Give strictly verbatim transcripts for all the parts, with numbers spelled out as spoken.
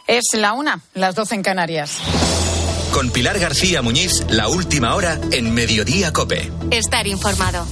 Es la una, las doce en Canarias. Con Pilar García Muñiz, la última hora en Mediodía COPE. Estar informado.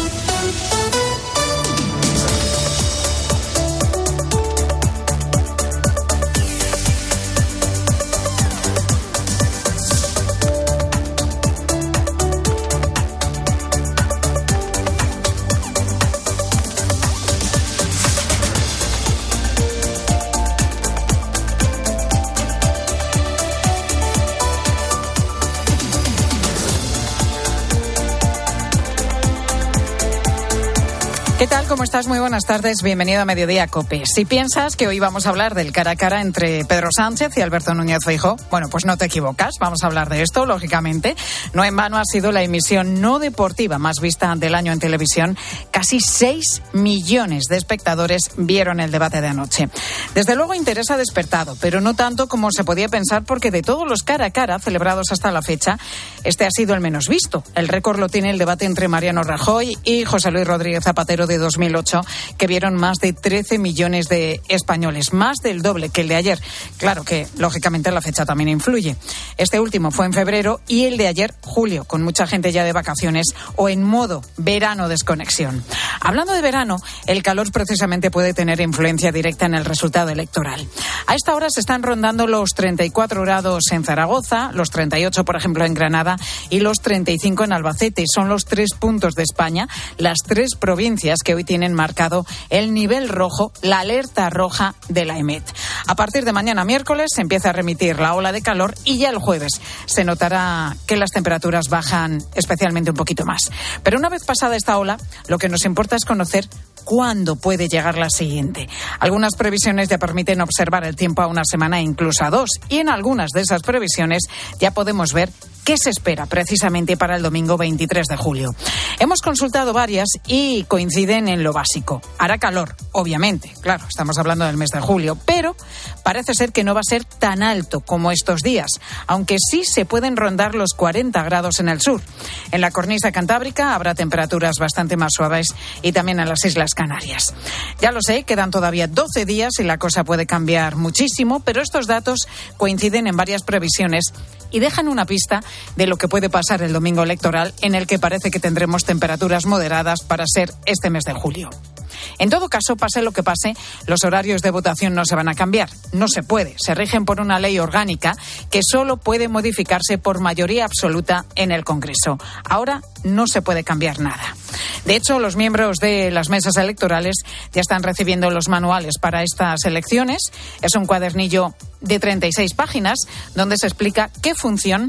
¿Qué tal? ¿Cómo estás? Muy buenas tardes. Bienvenido a Mediodía COPE. Si piensas que hoy vamos a hablar del cara a cara entre Pedro Sánchez y Alberto Núñez Feijóo, bueno, pues no te equivocas. Vamos a hablar de esto, lógicamente. No en vano ha sido la emisión no deportiva más vista del año en televisión. Casi seis millones de espectadores vieron el debate de anoche. Desde luego, interés ha despertado, pero no tanto como se podía pensar, porque de todos los cara a cara celebrados hasta la fecha, este ha sido el menos visto. El récord lo tiene el debate entre Mariano Rajoy y José Luis Rodríguez Zapatero de dos mil ocho, que vieron más de trece millones de españoles, más del doble que el de ayer. Claro que, lógicamente, la fecha también influye. Este último fue en febrero y el de ayer, julio, con mucha gente ya de vacaciones o en modo verano desconexión. Hablando de verano, el calor precisamente puede tener influencia directa en el resultado electoral. A esta hora se están rondando los treinta y cuatro grados en Zaragoza, los treinta y ocho, por ejemplo, en Granada y los treinta y cinco en Albacete. Son los tres puntos de España, las tres provincias que hoy tienen marcado el nivel rojo, la alerta roja de la EMET. A partir de mañana miércoles se empieza a remitir la ola de calor y ya el jueves se notará que las temperaturas bajan especialmente un poquito más. Pero una vez pasada esta ola, lo que nos importa es conocer cuándo puede llegar la siguiente. Algunas previsiones ya permiten observar el tiempo a una semana e incluso a dos, y en algunas de esas previsiones ya podemos ver qué se espera precisamente para el domingo veintitrés de julio. Hemos consultado varias y coinciden en lo básico. Hará calor, obviamente, claro, estamos hablando del mes de julio, pero parece ser que no va a ser tan alto como estos días, aunque sí se pueden rondar los cuarenta grados en el sur. En la cornisa cantábrica habrá temperaturas bastante más suaves y también en las Islas Canarias. Ya lo sé, quedan todavía doce días y la cosa puede cambiar muchísimo, pero estos datos coinciden en varias previsiones y dejan una pista de lo que puede pasar el domingo electoral, en el que parece que tendremos temperaturas moderadas para ser este mes de julio. En todo caso, pase lo que pase, los horarios de votación no se van a cambiar. No se puede. Se rigen por una ley orgánica que solo puede modificarse por mayoría absoluta en el Congreso. Ahora no se puede cambiar nada. De hecho, los miembros de las mesas electorales ya están recibiendo los manuales para estas elecciones. Es un cuadernillo de treinta y seis páginas donde se explica qué función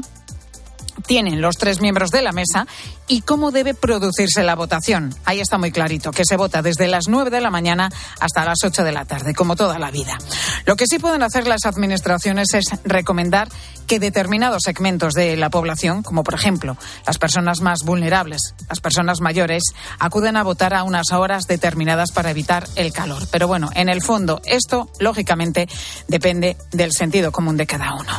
tienen los tres miembros de la mesa y cómo debe producirse la votación. Ahí está muy clarito, que se vota desde las nueve de la mañana hasta las ocho de la tarde, como toda la vida. Lo que sí pueden hacer las administraciones es recomendar que determinados segmentos de la población, como por ejemplo las personas más vulnerables, las personas mayores, acudan a votar a unas horas determinadas para evitar el calor. Pero bueno, en el fondo, esto, lógicamente, depende del sentido común de cada uno.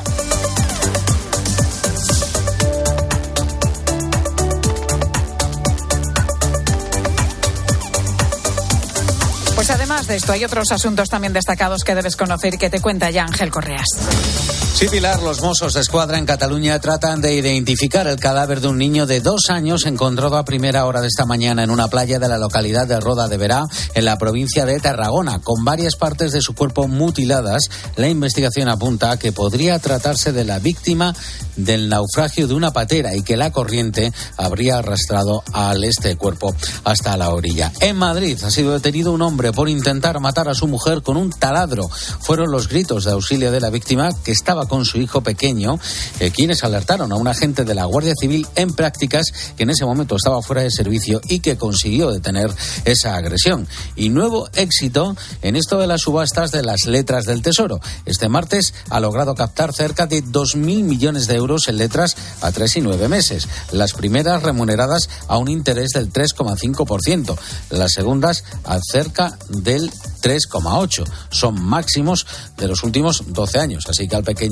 Pues además de esto, hay otros asuntos también destacados que debes conocer y que te cuenta ya Ángel Correas. Sí, Pilar, los Mossos d'Esquadra en Cataluña tratan de identificar el cadáver de un niño de dos años encontrado a primera hora de esta mañana en una playa de la localidad de Roda de Berà, en la provincia de Tarragona, con varias partes de su cuerpo mutiladas. La investigación apunta a que podría tratarse de la víctima del naufragio de una patera y que la corriente habría arrastrado al este cuerpo hasta la orilla. En Madrid ha sido detenido un hombre por intentar matar a su mujer con un taladro. Fueron los gritos de auxilio de la víctima, que estaba con su hijo pequeño, eh, quienes alertaron a un agente de la Guardia Civil en prácticas que en ese momento estaba fuera de servicio y que consiguió detener esa agresión. Y nuevo éxito en esto de las subastas de las letras del Tesoro. Este martes ha logrado captar cerca de dos mil millones de euros en letras a tres y nueve meses. Las primeras remuneradas a un interés del tres coma cinco por ciento, las segundas a cerca del tres coma ocho por ciento. Son máximos de los últimos doce años, así que al pequeño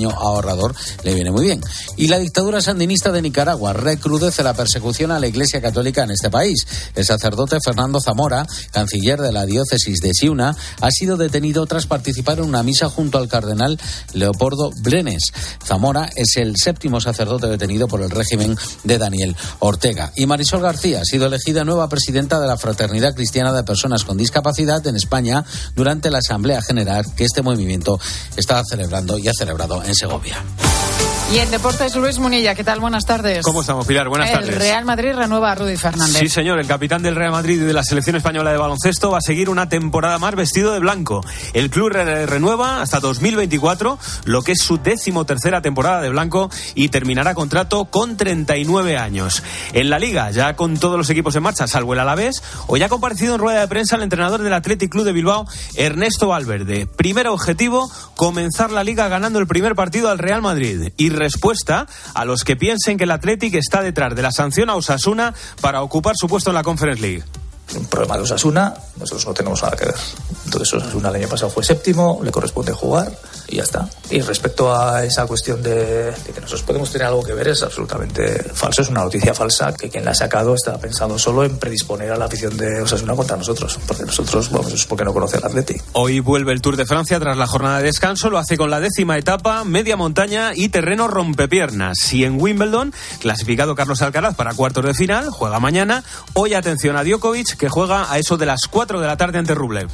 niño ahorrador le viene muy bien. Y la dictadura sandinista de Nicaragua recrudece la persecución a la Iglesia Católica en este país. El sacerdote Fernando Zamora, canciller de la diócesis de Ciuna, ha sido detenido tras participar en una misa junto al cardenal Leopoldo Brenes. Zamora es el séptimo sacerdote detenido por el régimen de Daniel Ortega. Y Marisol García ha sido elegida nueva presidenta de la Fraternidad Cristiana de Personas con Discapacidad en España durante la Asamblea General que este movimiento está celebrando y ha celebrado en Segovia. Y en deportes, Luis Munilla, ¿qué tal? Buenas tardes. ¿Cómo estamos, Pilar? Buenas el tardes. El Real Madrid renueva a Rudy Fernández. Sí, señor. El capitán del Real Madrid y de la selección española de baloncesto va a seguir una temporada más vestido de blanco. El club re- renueva hasta dos mil veinticuatro, lo que es su décimo tercera temporada de blanco, y terminará contrato con treinta y nueve años. En la Liga, ya con todos los equipos en marcha, salvo el Alavés, hoy ha comparecido en rueda de prensa el entrenador del Athletic Club de Bilbao, Ernesto Valverde. Primer objetivo, comenzar la Liga ganando el primer partido al Real Madrid. Y respuesta a los que piensen que el Athletic está detrás de la sanción a Osasuna para ocupar su puesto en la Conference League. Un problema de Osasuna, nosotros no tenemos nada que ver. Entonces Osasuna el año pasado fue séptimo, le corresponde jugar y ya está. Y respecto a esa cuestión de, de que nosotros podemos tener algo que ver, es absolutamente falso, es una noticia falsa, que quien la ha sacado está pensando solo en predisponer a la afición de Osasuna contra nosotros, porque nosotros, vamos, es porque no conoce al Athletic. Hoy vuelve el Tour de Francia tras la jornada de descanso, lo hace con la décima etapa, media montaña y terreno rompepiernas. Y en Wimbledon, clasificado Carlos Alcaraz para cuartos de final, juega mañana. Hoy atención a Djokovic, que juega a eso de las cuatro de la tarde ante Rublev.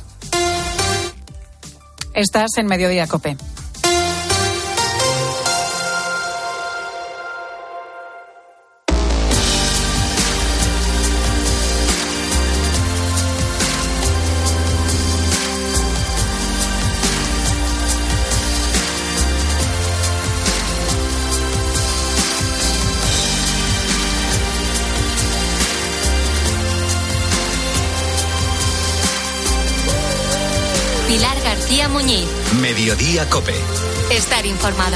Estás en Mediodía COPE. Pilar García Muñiz. Mediodía COPE. Estar informado.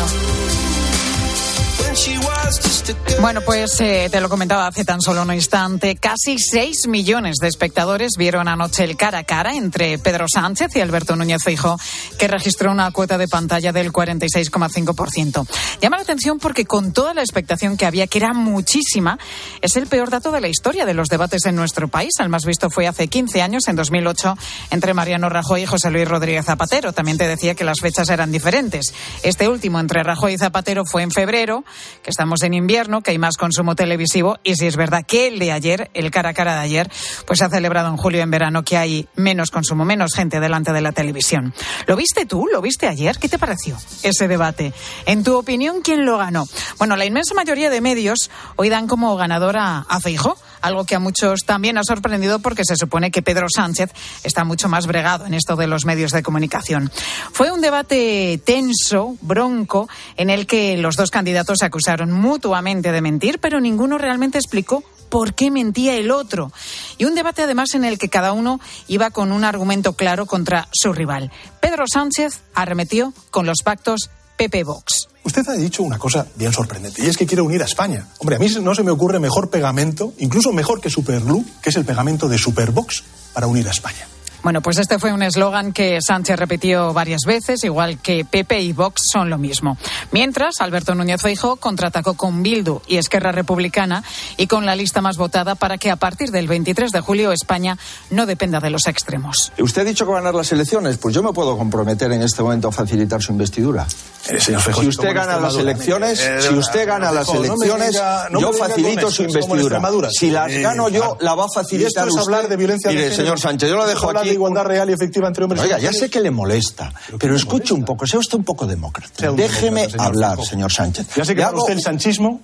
Bueno, pues eh, te lo comentaba hace tan solo un instante, casi seis millones de espectadores vieron anoche el cara a cara entre Pedro Sánchez y Alberto Núñez Feijóo, que registró una cuota de pantalla del cuarenta y seis coma cinco por ciento. Llama la atención porque con toda la expectación que había, que era muchísima, es el peor dato de la historia de los debates en nuestro país. El más visto fue hace quince años, en dos mil ocho, entre Mariano Rajoy y José Luis Rodríguez Zapatero. También te decía que las fechas eran diferentes. Este último, entre Rajoy y Zapatero, fue en febrero, que estamos en invierno, que hay más consumo televisivo, y si es verdad que el de ayer, el cara a cara de ayer, pues se ha celebrado en julio, en verano, que hay menos consumo, menos gente delante de la televisión. ¿Lo viste tú? ¿Lo viste ayer? ¿Qué te pareció ese debate? En tu opinión, ¿quién lo ganó? Bueno, la inmensa mayoría de medios hoy dan como ganadora a Feijóo, algo que a muchos también ha sorprendido porque se supone que Pedro Sánchez está mucho más bregado en esto de los medios de comunicación. Fue un debate tenso, bronco, en el que los dos candidatos se acusaron mutuamente de mentir, pero ninguno realmente explicó por qué mentía el otro. Y un debate además en el que cada uno iba con un argumento claro contra su rival. Pedro Sánchez arremetió con los pactos P P-Vox. Usted ha dicho una cosa bien sorprendente, y es que quiere unir a España. Hombre, a mí no se me ocurre mejor pegamento, incluso mejor que Superglue, que es el pegamento de Supervox, para unir a España. Bueno, pues este fue un eslogan que Sánchez repitió varias veces, igual que P P y Vox son lo mismo. Mientras, Alberto Núñez Feijóo contraatacó con Bildu y Esquerra Republicana y con la lista más votada para que a partir del veintitrés de julio España no dependa de los extremos. ¿Usted ha dicho que va a ganar las elecciones? Pues yo me puedo comprometer en este momento a facilitar su investidura. Eh, señor Feijóo, si usted gana las elecciones, eh, si usted gana las elecciones, diga, no yo facilito su investidura. Si las gano yo, la va a facilitar usted. Hablar de violencia Mire, de género, señor Sánchez, yo lo dejo aquí. De igualdad real y efectiva entre hombres y Oiga, mujeres. ya sé que le molesta, pero, pero escuche un poco, sea usted un poco demócrata. Un Déjeme demócrata, señor hablar, Feijóo. Señor Sánchez. Ya sé que para usted el sanchismo.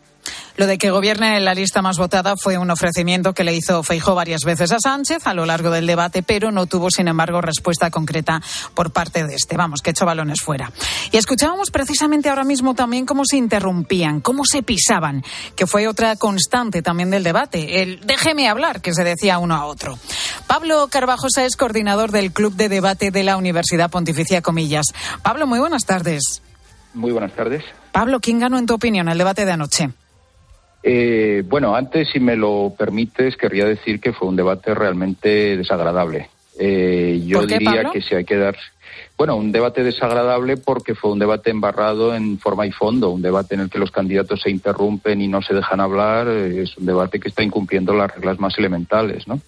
Lo de que gobierne la lista más votada fue un ofrecimiento que le hizo Feijóo varias veces a Sánchez a lo largo del debate, pero no tuvo, sin embargo, respuesta concreta por parte de este. Vamos, que echó balones fuera. Y escuchábamos precisamente ahora mismo también cómo se interrumpían, cómo se pisaban, que fue otra constante también del debate. El déjeme hablar, que se decía uno a otro. Pablo Carvajosa es coordinador del Club de Debate de la Universidad Pontificia Comillas. Pablo, muy buenas tardes. Muy buenas tardes. Pablo, ¿quién ganó en tu opinión el debate de anoche? Eh, bueno, antes, si me lo permites, querría decir que fue un debate realmente desagradable. Eh, yo ¿Por qué, diría Pablo? que si hay que dar, Bueno, un debate desagradable porque fue un debate embarrado en forma y fondo, un debate en el que los candidatos se interrumpen y no se dejan hablar, es un debate que está incumpliendo las reglas más elementales, ¿no?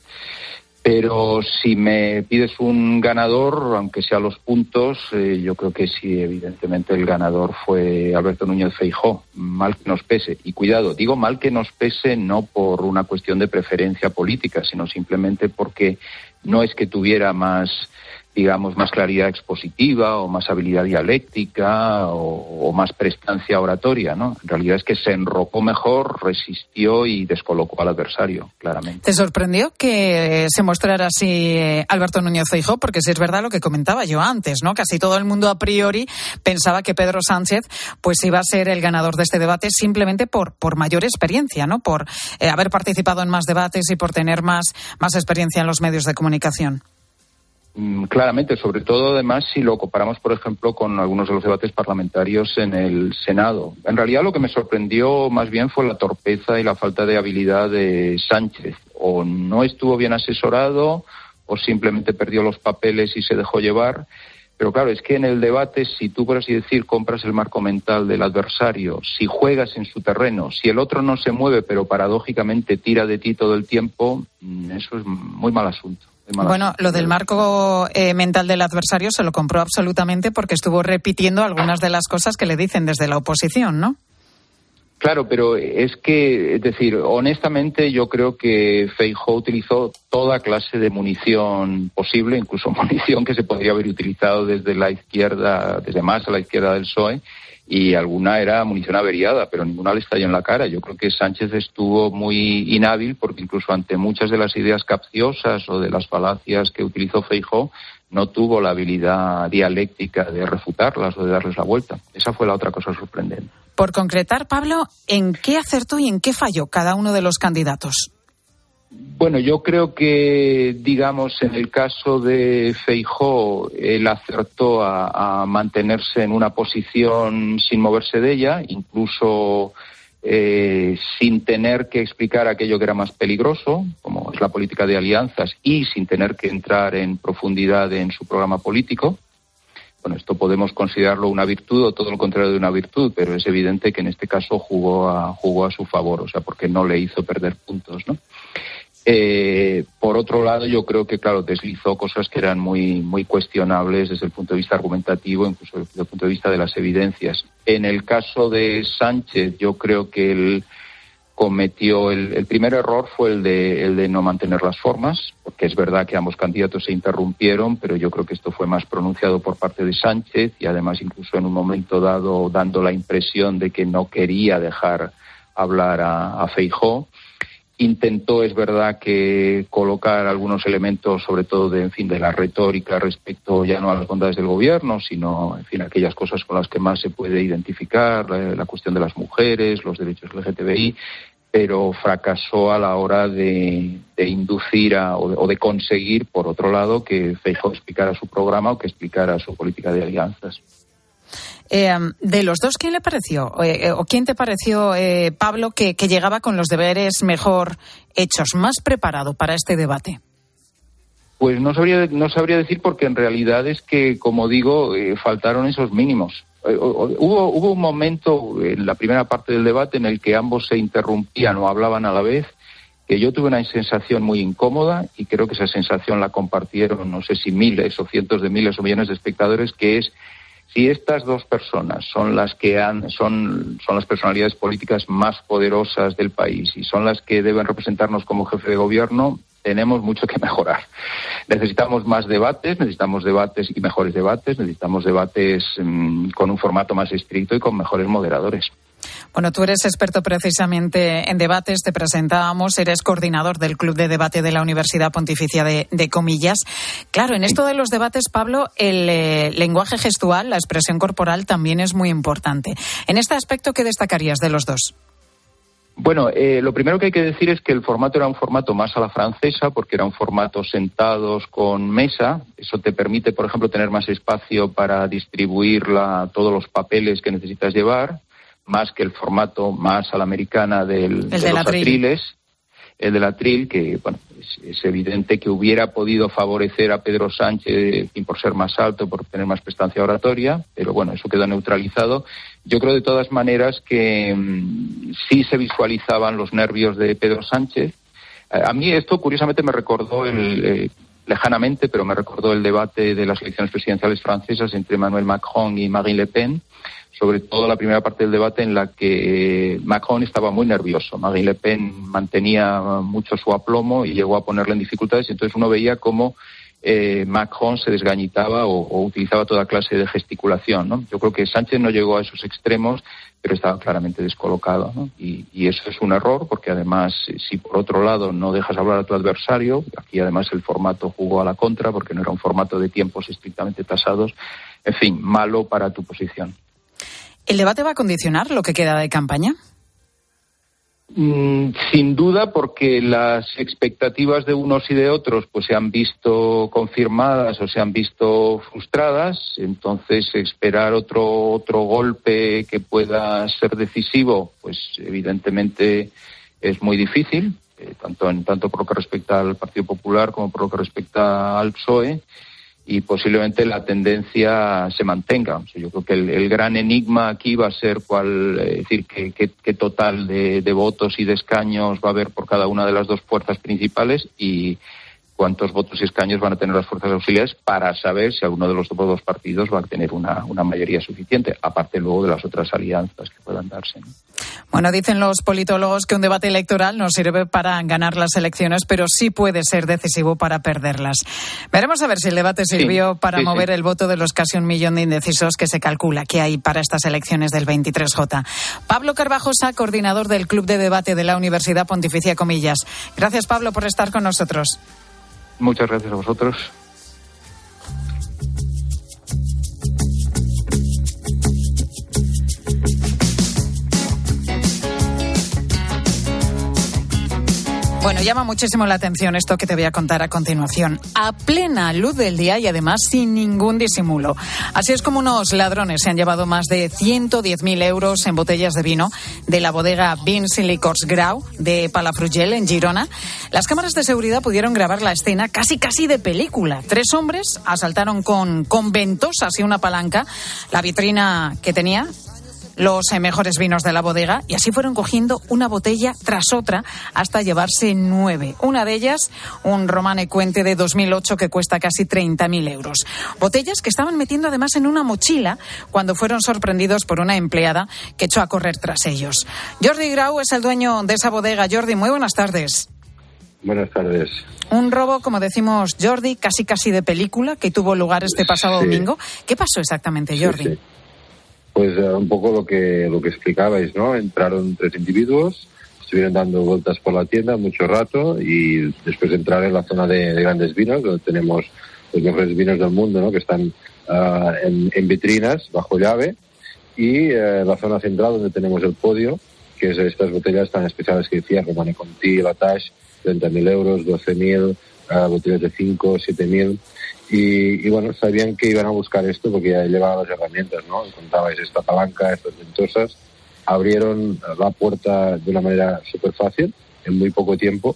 Pero si me pides un ganador, aunque sea los puntos, eh, yo creo que sí, evidentemente el ganador fue Alberto Núñez Feijóo, mal que nos pese. Y cuidado, digo mal que nos pese no por una cuestión de preferencia política, sino simplemente porque no es que tuviera más, digamos, más claridad expositiva o más habilidad dialéctica o, o más prestancia oratoria, ¿no? En realidad es que se enrocó mejor, resistió y descolocó al adversario, claramente. ¿Te sorprendió que se mostrara así Alberto Núñez Feijóo? Porque sí es verdad lo que comentaba yo antes, ¿no? Casi todo el mundo a priori pensaba que Pedro Sánchez pues iba a ser el ganador de este debate simplemente por, por mayor experiencia, ¿no? Por eh, haber participado en más debates y por tener más, más experiencia en los medios de comunicación. Claramente, sobre todo además si lo comparamos, por ejemplo, con algunos de los debates parlamentarios en el Senado. En realidad lo que me sorprendió más bien fue la torpeza y la falta de habilidad de Sánchez. O no estuvo bien asesorado o simplemente perdió los papeles y se dejó llevar. Pero claro, es que en el debate, si tú, por así decir, compras el marco mental del adversario, si juegas en su terreno, si el otro no se mueve pero paradójicamente tira de ti todo el tiempo, eso es muy mal asunto. Bueno, lo del marco eh, mental del adversario se lo compró absolutamente porque estuvo repitiendo algunas de las cosas que le dicen desde la oposición, ¿no? Claro, pero es que, es decir, honestamente yo creo que Feijóo utilizó toda clase de munición posible, incluso munición que se podría haber utilizado desde la izquierda, desde más a la izquierda del P S O E, y alguna era munición averiada, pero ninguna le estalló en la cara. Yo creo que Sánchez estuvo muy inhábil porque incluso ante muchas de las ideas capciosas o de las falacias que utilizó Feijóo, no tuvo la habilidad dialéctica de refutarlas o de darles la vuelta. Esa fue la otra cosa sorprendente. Por concretar, Pablo, ¿en qué acertó y en qué falló cada uno de los candidatos? Bueno, yo creo que, digamos, en el caso de Feijóo, él acertó a, a mantenerse en una posición sin moverse de ella, incluso eh, sin tener que explicar aquello que era más peligroso, como es la política de alianzas, y sin tener que entrar en profundidad en su programa político. Bueno, esto podemos considerarlo una virtud o todo lo contrario de una virtud, pero es evidente que en este caso jugó a, jugó a su favor, o sea, porque no le hizo perder puntos, ¿no? Eh, por otro lado, yo creo que, claro, deslizó cosas que eran muy muy cuestionables desde el punto de vista argumentativo, incluso desde el punto de vista de las evidencias. En el caso de Sánchez, yo creo que él cometió el, el primer error fue el de el de no mantener las formas, porque es verdad que ambos candidatos se interrumpieron, pero yo creo que esto fue más pronunciado por parte de Sánchez y además incluso en un momento dado dando la impresión de que no quería dejar hablar a, a Feijóo. Intentó, es verdad, que colocar algunos elementos, sobre todo de, en fin, de la retórica respecto ya no a las bondades del gobierno, sino, en fin, aquellas cosas con las que más se puede identificar, la, la cuestión de las mujeres, los derechos L G T B I, pero fracasó a la hora de, de inducir a, o, de, o de conseguir, por otro lado, que Feijóo explicara su programa o que explicara su política de alianzas. Eh, de los dos, ¿quién le pareció? Eh, ¿O quién te pareció, eh, Pablo, que, que llegaba con los deberes mejor hechos, más preparado para este debate? Pues no sabría, no sabría decir porque en realidad es que, como digo, eh, faltaron esos mínimos. Eh, hubo, hubo un momento en la primera parte del debate en el que ambos se interrumpían o hablaban a la vez, que yo tuve una sensación muy incómoda y creo que esa sensación la compartieron, no sé si miles o cientos de miles o millones de espectadores, que es si estas dos personas son las que han, son, son las personalidades políticas más poderosas del país y son las que deben representarnos como jefe de gobierno, tenemos mucho que mejorar. Necesitamos más debates, necesitamos debates y mejores debates, necesitamos debates mmm, con un formato más estricto y con mejores moderadores. Bueno, tú eres experto precisamente en debates, te presentábamos, eres coordinador del Club de Debate de la Universidad Pontificia de, de Comillas. Claro, en esto de los debates, Pablo, el eh, lenguaje gestual, la expresión corporal también es muy importante. En este aspecto, ¿qué destacarías de los dos? Bueno, eh, lo primero que hay que decir es que el formato era un formato más a la francesa, porque era un formato sentados con mesa. Eso te permite, por ejemplo, tener más espacio para distribuir la, todos los papeles que necesitas llevar, más que el formato más a la americana del, de, de los atriles. el del Atril, que bueno, es, es evidente que hubiera podido favorecer a Pedro Sánchez por ser más alto, por tener más prestancia oratoria, pero bueno, eso quedó neutralizado. Yo creo de todas maneras que mmm, sí se visualizaban los nervios de Pedro Sánchez. A mí esto curiosamente me recordó el, eh, lejanamente, pero me recordó el debate de las elecciones presidenciales francesas entre Emmanuel Macron y Marine Le Pen, sobre todo la primera parte del debate en la que Macron estaba muy nervioso. Marine Le Pen mantenía mucho su aplomo y llegó a ponerle en dificultades, y entonces uno veía cómo eh, Macron se desgañitaba o, o utilizaba toda clase de gesticulación, ¿no? Yo creo que Sánchez no llegó a esos extremos, pero estaba claramente descolocado, ¿no? Y, y eso es un error, porque además, si por otro lado no dejas hablar a tu adversario, aquí además el formato jugó a la contra, porque no era un formato de tiempos estrictamente tasados, en fin, malo para tu posición. ¿El debate va a condicionar lo que queda de campaña? Mm, sin duda, porque las expectativas de unos y de otros pues se han visto confirmadas o se han visto frustradas. Entonces, esperar otro otro golpe que pueda ser decisivo, pues evidentemente es muy difícil, eh, tanto en tanto por lo que respecta al Partido Popular como por lo que respecta al P S O E. Y posiblemente la tendencia se mantenga. O sea, yo creo que el, el gran enigma aquí va a ser cuál, es decir, qué, qué, qué total de, de votos y de escaños va a haber por cada una de las dos fuerzas principales y cuántos votos y escaños van a tener las fuerzas auxiliares para saber si alguno de los dos partidos va a tener una, una mayoría suficiente, aparte luego de las otras alianzas que puedan darse, ¿no? Bueno, dicen los politólogos que un debate electoral no sirve para ganar las elecciones, pero sí puede ser decisivo para perderlas. Veremos a ver si el debate sirvió sí, para sí, mover sí. el voto de los casi un millón de indecisos que se calcula que hay para estas elecciones del veintitrés J. Pablo Carvajosa, coordinador del Club de Debate de la Universidad Pontificia Comillas. Gracias, Pablo, por estar con nosotros. Muchas gracias a vosotros. Bueno, llama muchísimo la atención esto que te voy a contar a continuación. A plena luz del día y además sin ningún disimulo. Así es como unos ladrones se han llevado más de ciento diez mil euros en botellas de vino de la bodega Vins i Licors Grau de Palafrugell, en Girona. Las cámaras de seguridad pudieron grabar la escena casi casi de película. Tres hombres asaltaron con, con ventosas y una palanca la vitrina que tenía los mejores vinos de la bodega y así fueron cogiendo una botella tras otra hasta llevarse nueve. Una de ellas, un Romane Cuente de dos mil ocho que cuesta casi treinta mil euros. Botellas que estaban metiendo además en una mochila cuando fueron sorprendidos por una empleada que echó a correr tras ellos. Jordi Grau es el dueño de esa bodega. Jordi, muy buenas tardes. Buenas tardes. Un robo, como decimos, Jordi, casi casi de película que tuvo lugar este pasado sí. domingo. ¿Qué pasó exactamente, Jordi? Sí, sí. Pues uh, un poco lo que lo que explicabais, ¿no? Entraron tres individuos, estuvieron dando vueltas por la tienda mucho rato y después de entrar en la zona de, de grandes vinos, donde tenemos los mejores vinos del mundo, ¿no? Que están uh, en, en vitrinas bajo llave, y uh, la zona central donde tenemos el podio, que es estas botellas tan especiales que decía, Romane Conti, Latache, treinta mil euros, doce mil, uh, botellas de cinco, siete mil. Y, y bueno, sabían que iban a buscar esto porque ya llevaba las herramientas, ¿no? Encontrabais esta palanca, estas ventosas. Abrieron la puerta de una manera súper fácil, en muy poco tiempo,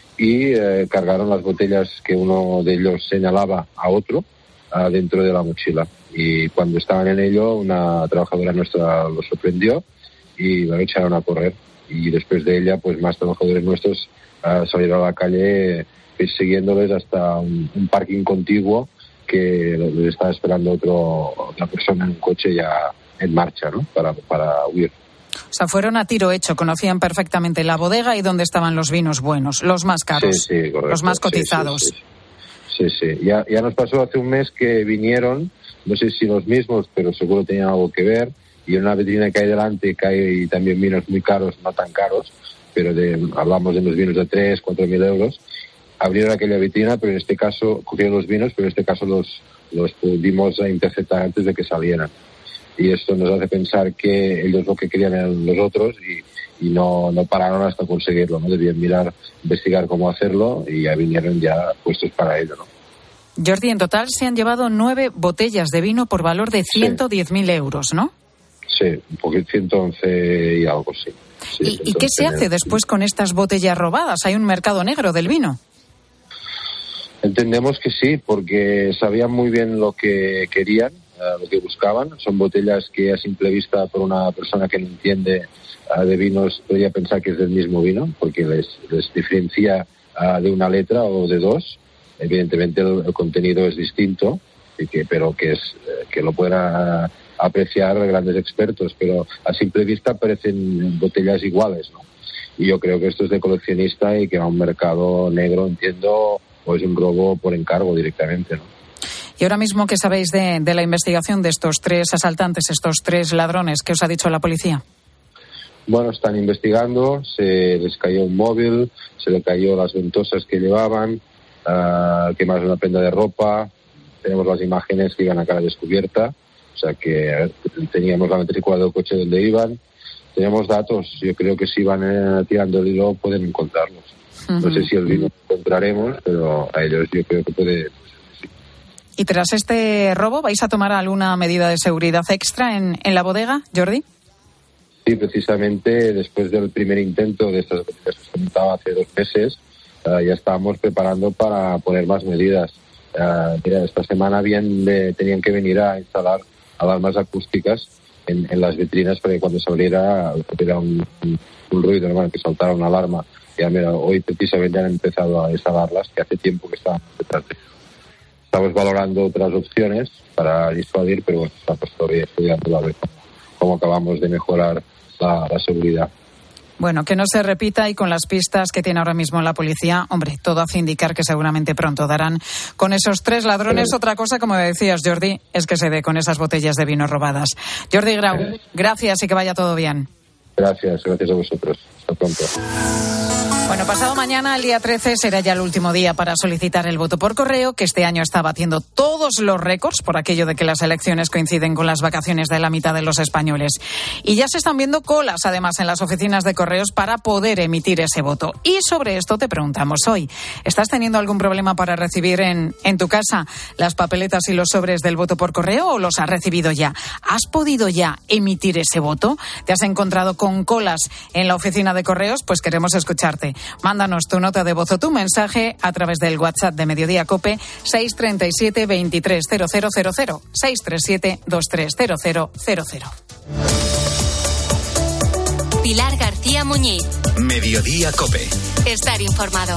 y eh, cargaron las botellas que uno de ellos señalaba a otro uh, dentro de la mochila. Y cuando estaban en ello, una trabajadora nuestra los sorprendió y bueno, echaron a correr. Y después de ella, pues más trabajadores nuestros uh, salieron a la calle siguiéndoles hasta un, un parking contiguo que les estaba esperando otro, otra persona en un coche ya en marcha, ¿no? Para, para huir. O sea, fueron a tiro hecho, conocían perfectamente la bodega y dónde estaban los vinos buenos, los más caros, sí, sí, los más cotizados. Sí, sí, sí. sí, sí. Ya, ya nos pasó hace un mes que vinieron, no sé si los mismos, pero seguro tenían algo que ver, y en una vitrina que hay delante que hay también vinos muy caros, no tan caros, pero de, hablamos de unos vinos de tres, cuatro mil euros. Abrieron aquella vitrina, pero en este caso cogieron los vinos, pero en este caso los, los pudimos interceptar antes de que salieran. Y esto nos hace pensar que ellos lo que querían eran los otros y, y no, no pararon hasta conseguirlo, ¿no? Debían mirar, investigar cómo hacerlo y ya vinieron ya puestos para ello, ¿no? Jordi, en total se han llevado nueve botellas de vino por valor de ciento diez mil euros, ¿no? Sí, un poquito, ciento once y algo, sí. sí ¿Y, ¿Y qué se hace después con estas botellas robadas? ¿Hay un mercado negro del vino? Entendemos que sí, porque sabían muy bien lo que querían, uh, lo que buscaban. Son botellas que a simple vista, por una persona que no entiende uh, de vinos, podría pensar que es del mismo vino, porque les, les diferencia uh, de una letra o de dos. Evidentemente el, el contenido es distinto, y que, pero que, es, uh, que lo puedan uh, apreciar grandes expertos, pero a simple vista parecen botellas iguales, ¿no? Y yo creo que esto es de coleccionista y que va a un mercado negro, entiendo, o es un robo por encargo directamente, ¿no? Y ahora mismo, ¿qué sabéis de, de la investigación de estos tres asaltantes, estos tres ladrones? ¿Qué os ha dicho la policía? Bueno, están investigando, se les cayó un móvil, se les cayó las ventosas que llevaban, uh, que más una prenda de ropa, tenemos las imágenes que iban a cara descubierta, o sea que a ver, teníamos la matrícula del coche donde iban, teníamos datos, yo creo que si van eh, tirando el hilo pueden encontrarlos. No sé si el vino lo encontraremos, pero a ellos yo creo que puede. Sí. ¿Y tras este robo vais a tomar alguna medida de seguridad extra en, en la bodega, Jordi? Sí, precisamente después del primer intento de estas que os comentaba hace dos meses, uh, ya estábamos preparando para poner más medidas. Uh, mira, esta semana bien de, tenían que venir a instalar alarmas acústicas en, en las vitrinas para que cuando se abriera hubiera un, un, un ruido, ¿no? Que saltara una alarma. Ya, mira, hoy precisamente han empezado a instalarlas, que hace tiempo que estábamos detrás de ello. Estamos valorando otras opciones para disuadir, pero bueno, estamos todavía estudiando a ver cómo, cómo acabamos de mejorar la, la seguridad. Bueno, que no se repita, y con las pistas que tiene ahora mismo la policía, hombre, todo hace indicar que seguramente pronto darán con esos tres ladrones. Pero otra cosa, como decías, Jordi, es que se dé con esas botellas de vino robadas. Jordi Grau, gracias y que vaya todo bien. Gracias, gracias a vosotros. Hasta pronto. Bueno, pasado mañana, el día trece, será ya el último día para solicitar el voto por correo, que este año está batiendo todos los récords por aquello de que las elecciones coinciden con las vacaciones de la mitad de los españoles. Y ya se están viendo colas, además, en las oficinas de correos para poder emitir ese voto. Y sobre esto te preguntamos hoy. ¿Estás teniendo algún problema para recibir en, en tu casa las papeletas y los sobres del voto por correo, o los has recibido ya? ¿Has podido ya emitir ese voto? ¿Te has encontrado con colas en la oficina de correos? Pues queremos escucharte. Mándanos tu nota de voz o tu mensaje a través del WhatsApp de Mediodía COPE seis tres siete, veintitrés cero cero cero cero, seis tres siete, veintitrés cero cero cero cero. Pilar García Muñiz. Mediodía COPE. Estar informado.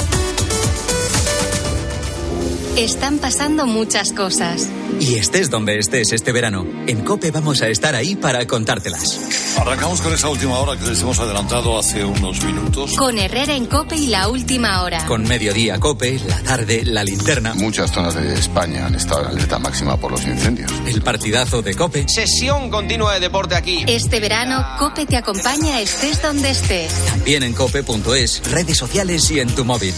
Están pasando muchas cosas. Y estés donde estés este verano, en COPE vamos a estar ahí para contártelas. Arrancamos con esa última hora que les hemos adelantado hace unos minutos. Con Herrera en COPE y la última hora. Con Mediodía COPE, la tarde, la linterna. Muchas zonas de España han estado en alerta máxima por los incendios. El partidazo de COPE. Sesión continua de deporte aquí. Este verano, COPE te acompaña estés donde estés. También en cope punto es, redes sociales y en tu móvil.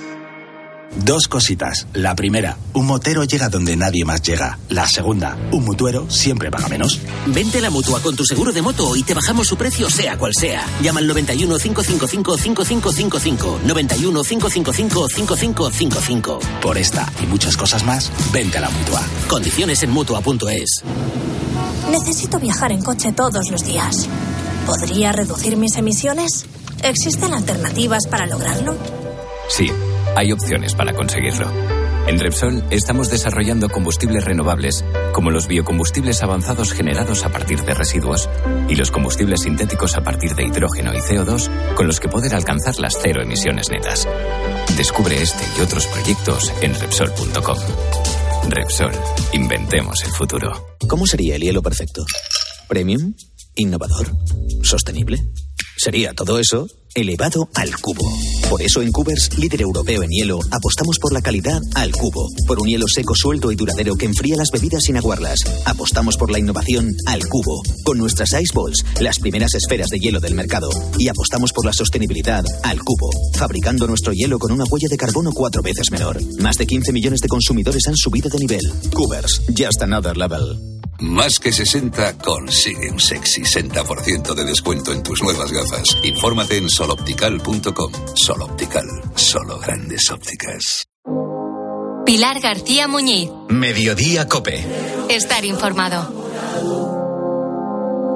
Dos cositas. La primera, un motero llega donde nadie más llega. La segunda, un mutuero siempre paga menos. Vente a la Mutua con tu seguro de moto y te bajamos su precio sea cual sea. Llama al noventa y uno, cincuenta y cinco, cincuenta y cinco cincuenta y cinco. noventa y uno, cincuenta y cinco, cincuenta y cinco cincuenta y cinco. Por esta y muchas cosas más, vente a la Mutua. Condiciones en mutua punto es. Necesito viajar en coche todos los días. ¿Podría reducir mis emisiones? ¿Existen alternativas para lograrlo? Sí. Hay opciones para conseguirlo. En Repsol estamos desarrollando combustibles renovables, como los biocombustibles avanzados generados a partir de residuos y los combustibles sintéticos a partir de hidrógeno y C O dos, con los que poder alcanzar las cero emisiones netas. Descubre este y otros proyectos en Repsol punto com. Repsol, inventemos el futuro. ¿Cómo sería el hielo perfecto? ¿Premium? ¿Innovador? ¿Sostenible? Sería todo eso elevado al cubo. Por eso en Cubers, líder europeo en hielo, apostamos por la calidad al cubo. Por un hielo seco, suelto y duradero que enfría las bebidas sin aguarlas. Apostamos por la innovación al cubo. Con nuestras Ice Balls, las primeras esferas de hielo del mercado. Y apostamos por la sostenibilidad al cubo. Fabricando nuestro hielo con una huella de carbono cuatro veces menor. Más de quince millones de consumidores han subido de nivel. Cubers, just another level. Más que sesenta consigue un sexy sesenta por ciento de descuento en tus nuevas gafas. Infórmate en sol optical punto com. Sol Optical, solo grandes ópticas. Pilar García Muñiz. Mediodía COPE. Estar informado.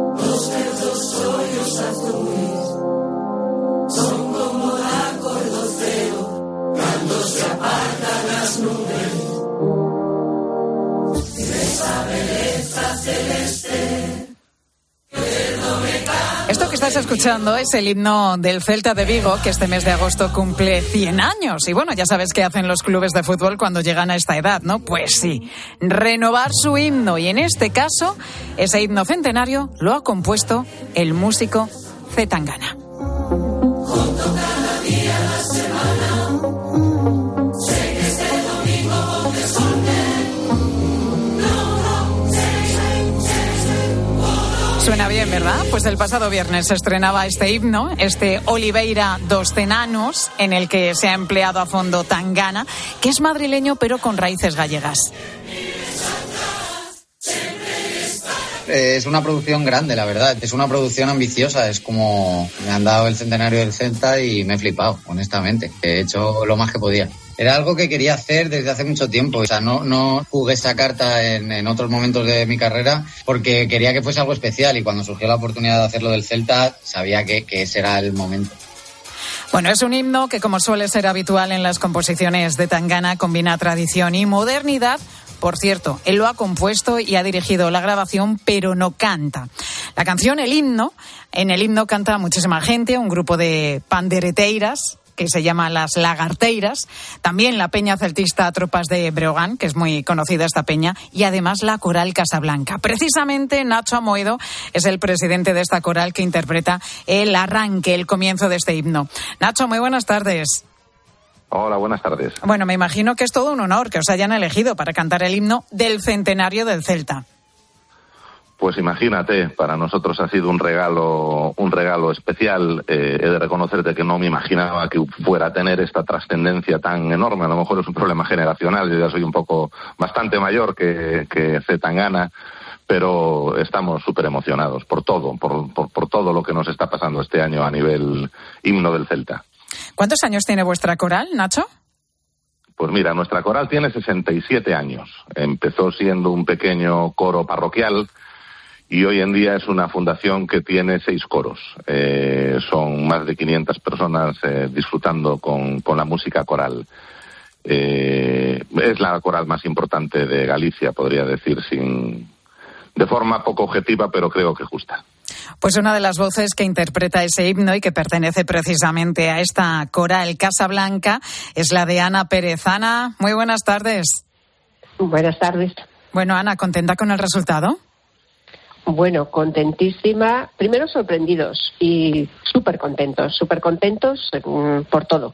Esto que estás escuchando es el himno del Celta de Vigo, que este mes de agosto cumple cien años. Y bueno, ya sabes qué hacen los clubes de fútbol cuando llegan a esta edad, ¿no? Pues sí, renovar su himno. Y en este caso, ese himno centenario lo ha compuesto el músico C. Tangana. Suena bien, ¿verdad? Pues el pasado viernes se estrenaba este himno, este Oliveira dos Tenanos, en el que se ha empleado a fondo Tangana, que es madrileño pero con raíces gallegas. Es una producción grande, la verdad. Es una producción ambiciosa. Es como me han dado el centenario del Celta y me he flipado, honestamente. He hecho lo más que podía. Era algo que quería hacer desde hace mucho tiempo. O sea, no, no jugué esa carta en, en otros momentos de mi carrera porque quería que fuese algo especial, y cuando surgió la oportunidad de hacerlo del Celta sabía que, que ese era el momento. Bueno, es un himno que, como suele ser habitual en las composiciones de Tangana, combina tradición y modernidad. Por cierto, él lo ha compuesto y ha dirigido la grabación, pero no canta. La canción, el himno, en el himno canta muchísima gente, un grupo de pandereteiras, que se llama Las Lagarteiras, también la peña celtista Tropas de Breogán, que es muy conocida esta peña, y además la coral Casablanca. Precisamente Nacho Amoedo es el presidente de esta coral que interpreta el arranque, el comienzo de este himno. Nacho, muy buenas tardes. Hola, buenas tardes. Bueno, me imagino que es todo un honor que os hayan elegido para cantar el himno del centenario del Celta. Pues imagínate, para nosotros ha sido un regalo, un regalo especial. Eh, he de reconocerte que no me imaginaba que fuera a tener esta trascendencia tan enorme. A lo mejor es un problema generacional. Yo ya soy un poco bastante mayor que, que C. Tangana, pero estamos súper emocionados por todo, por, por, por todo lo que nos está pasando este año a nivel himno del Celta. ¿Cuántos años tiene vuestra coral, Nacho? Pues mira, nuestra coral tiene sesenta y siete años. Empezó siendo un pequeño coro parroquial y hoy en día es una fundación que tiene seis coros. Eh, son más de quinientas personas eh, disfrutando con, con la música coral. Eh, es la coral más importante de Galicia, podría decir, sin, de forma poco objetiva, pero creo que justa. Pues una de las voces que interpreta ese himno y que pertenece precisamente a esta coral Casablanca es la de Ana Pérez. Ana, muy buenas tardes. Buenas tardes. Bueno, Ana, ¿contenta con el resultado? Bueno, contentísima. Primero sorprendidos y súper contentos, súper contentos um, por todo.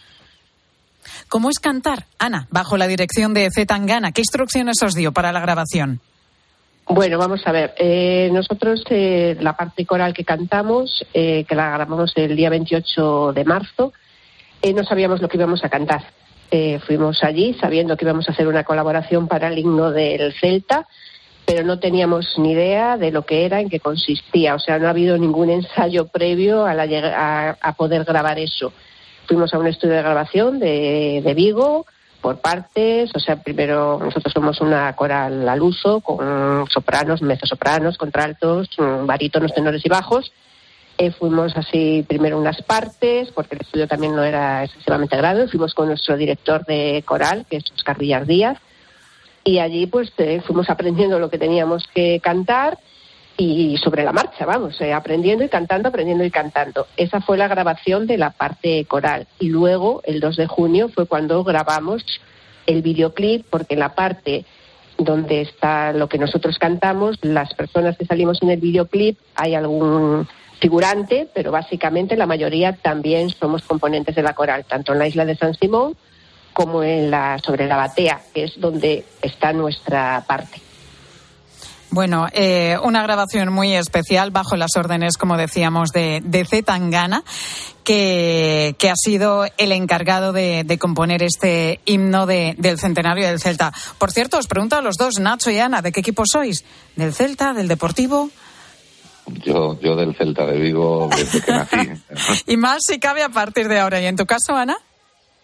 ¿Cómo es cantar, Ana, bajo la dirección de C. Tangana? ¿Qué instrucciones os dio para la grabación? Bueno, vamos a ver. Eh, nosotros, eh, la parte coral que cantamos, eh, que la grabamos el día veintiocho de marzo, eh, no sabíamos lo que íbamos a cantar. Eh, fuimos allí sabiendo que íbamos a hacer una colaboración para el himno del Celta, pero no teníamos ni idea de lo que era, en qué consistía. O sea, no ha habido ningún ensayo previo a, la, a, a poder grabar eso. Fuimos a un estudio de grabación de, de Vigo, por partes. O sea, primero nosotros somos una coral al uso, con sopranos, mezzosopranos, contraltos, barítonos, tenores y bajos. Eh, fuimos así primero unas partes, porque el estudio también no era excesivamente grande. Fuimos con nuestro director de coral, que es Óscar Villar Díaz, y allí pues eh, fuimos aprendiendo lo que teníamos que cantar y sobre la marcha, vamos, eh, aprendiendo y cantando, aprendiendo y cantando. Esa fue la grabación de la parte coral. Y luego, el dos de junio, fue cuando grabamos el videoclip, porque en la parte donde está lo que nosotros cantamos, las personas que salimos en el videoclip, hay algún figurante, pero básicamente la mayoría también somos componentes de la coral, tanto en la isla de San Simón como en la sobre la batea, que es donde está nuestra parte. Bueno, eh, una grabación muy especial bajo las órdenes, como decíamos, de, de C. Tangana, que, que ha sido el encargado de, de componer este himno de, del centenario del Celta. Por cierto, os pregunto a los dos, Nacho y Ana, ¿de qué equipo sois? ¿Del Celta, del Deportivo? Yo, yo del Celta de Vigo desde que nací. Y más si cabe a partir de ahora. ¿Y en tu caso, Ana?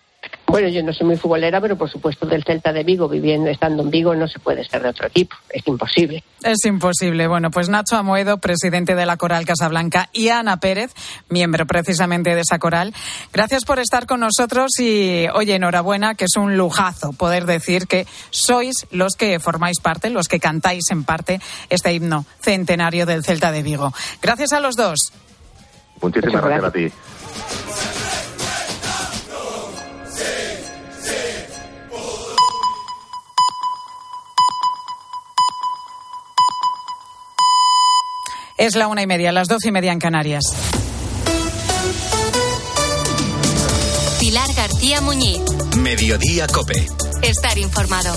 Bueno, yo no soy muy futbolera, pero por supuesto del Celta de Vigo, viviendo, estando en Vigo, no se puede ser de otro equipo. Es imposible. Es imposible. Bueno, pues Nacho Amoedo, presidente de la Coral Casablanca, y Ana Pérez, miembro precisamente de esa coral. Gracias por estar con nosotros y, oye, enhorabuena, que es un lujazo poder decir que sois los que formáis parte, los que cantáis en parte este himno centenario del Celta de Vigo. Gracias a los dos. Muchísimas gracias a ti. Es la una y media, las doce y media en Canarias. Pilar García Muñiz. Mediodía COPE. Estar informado.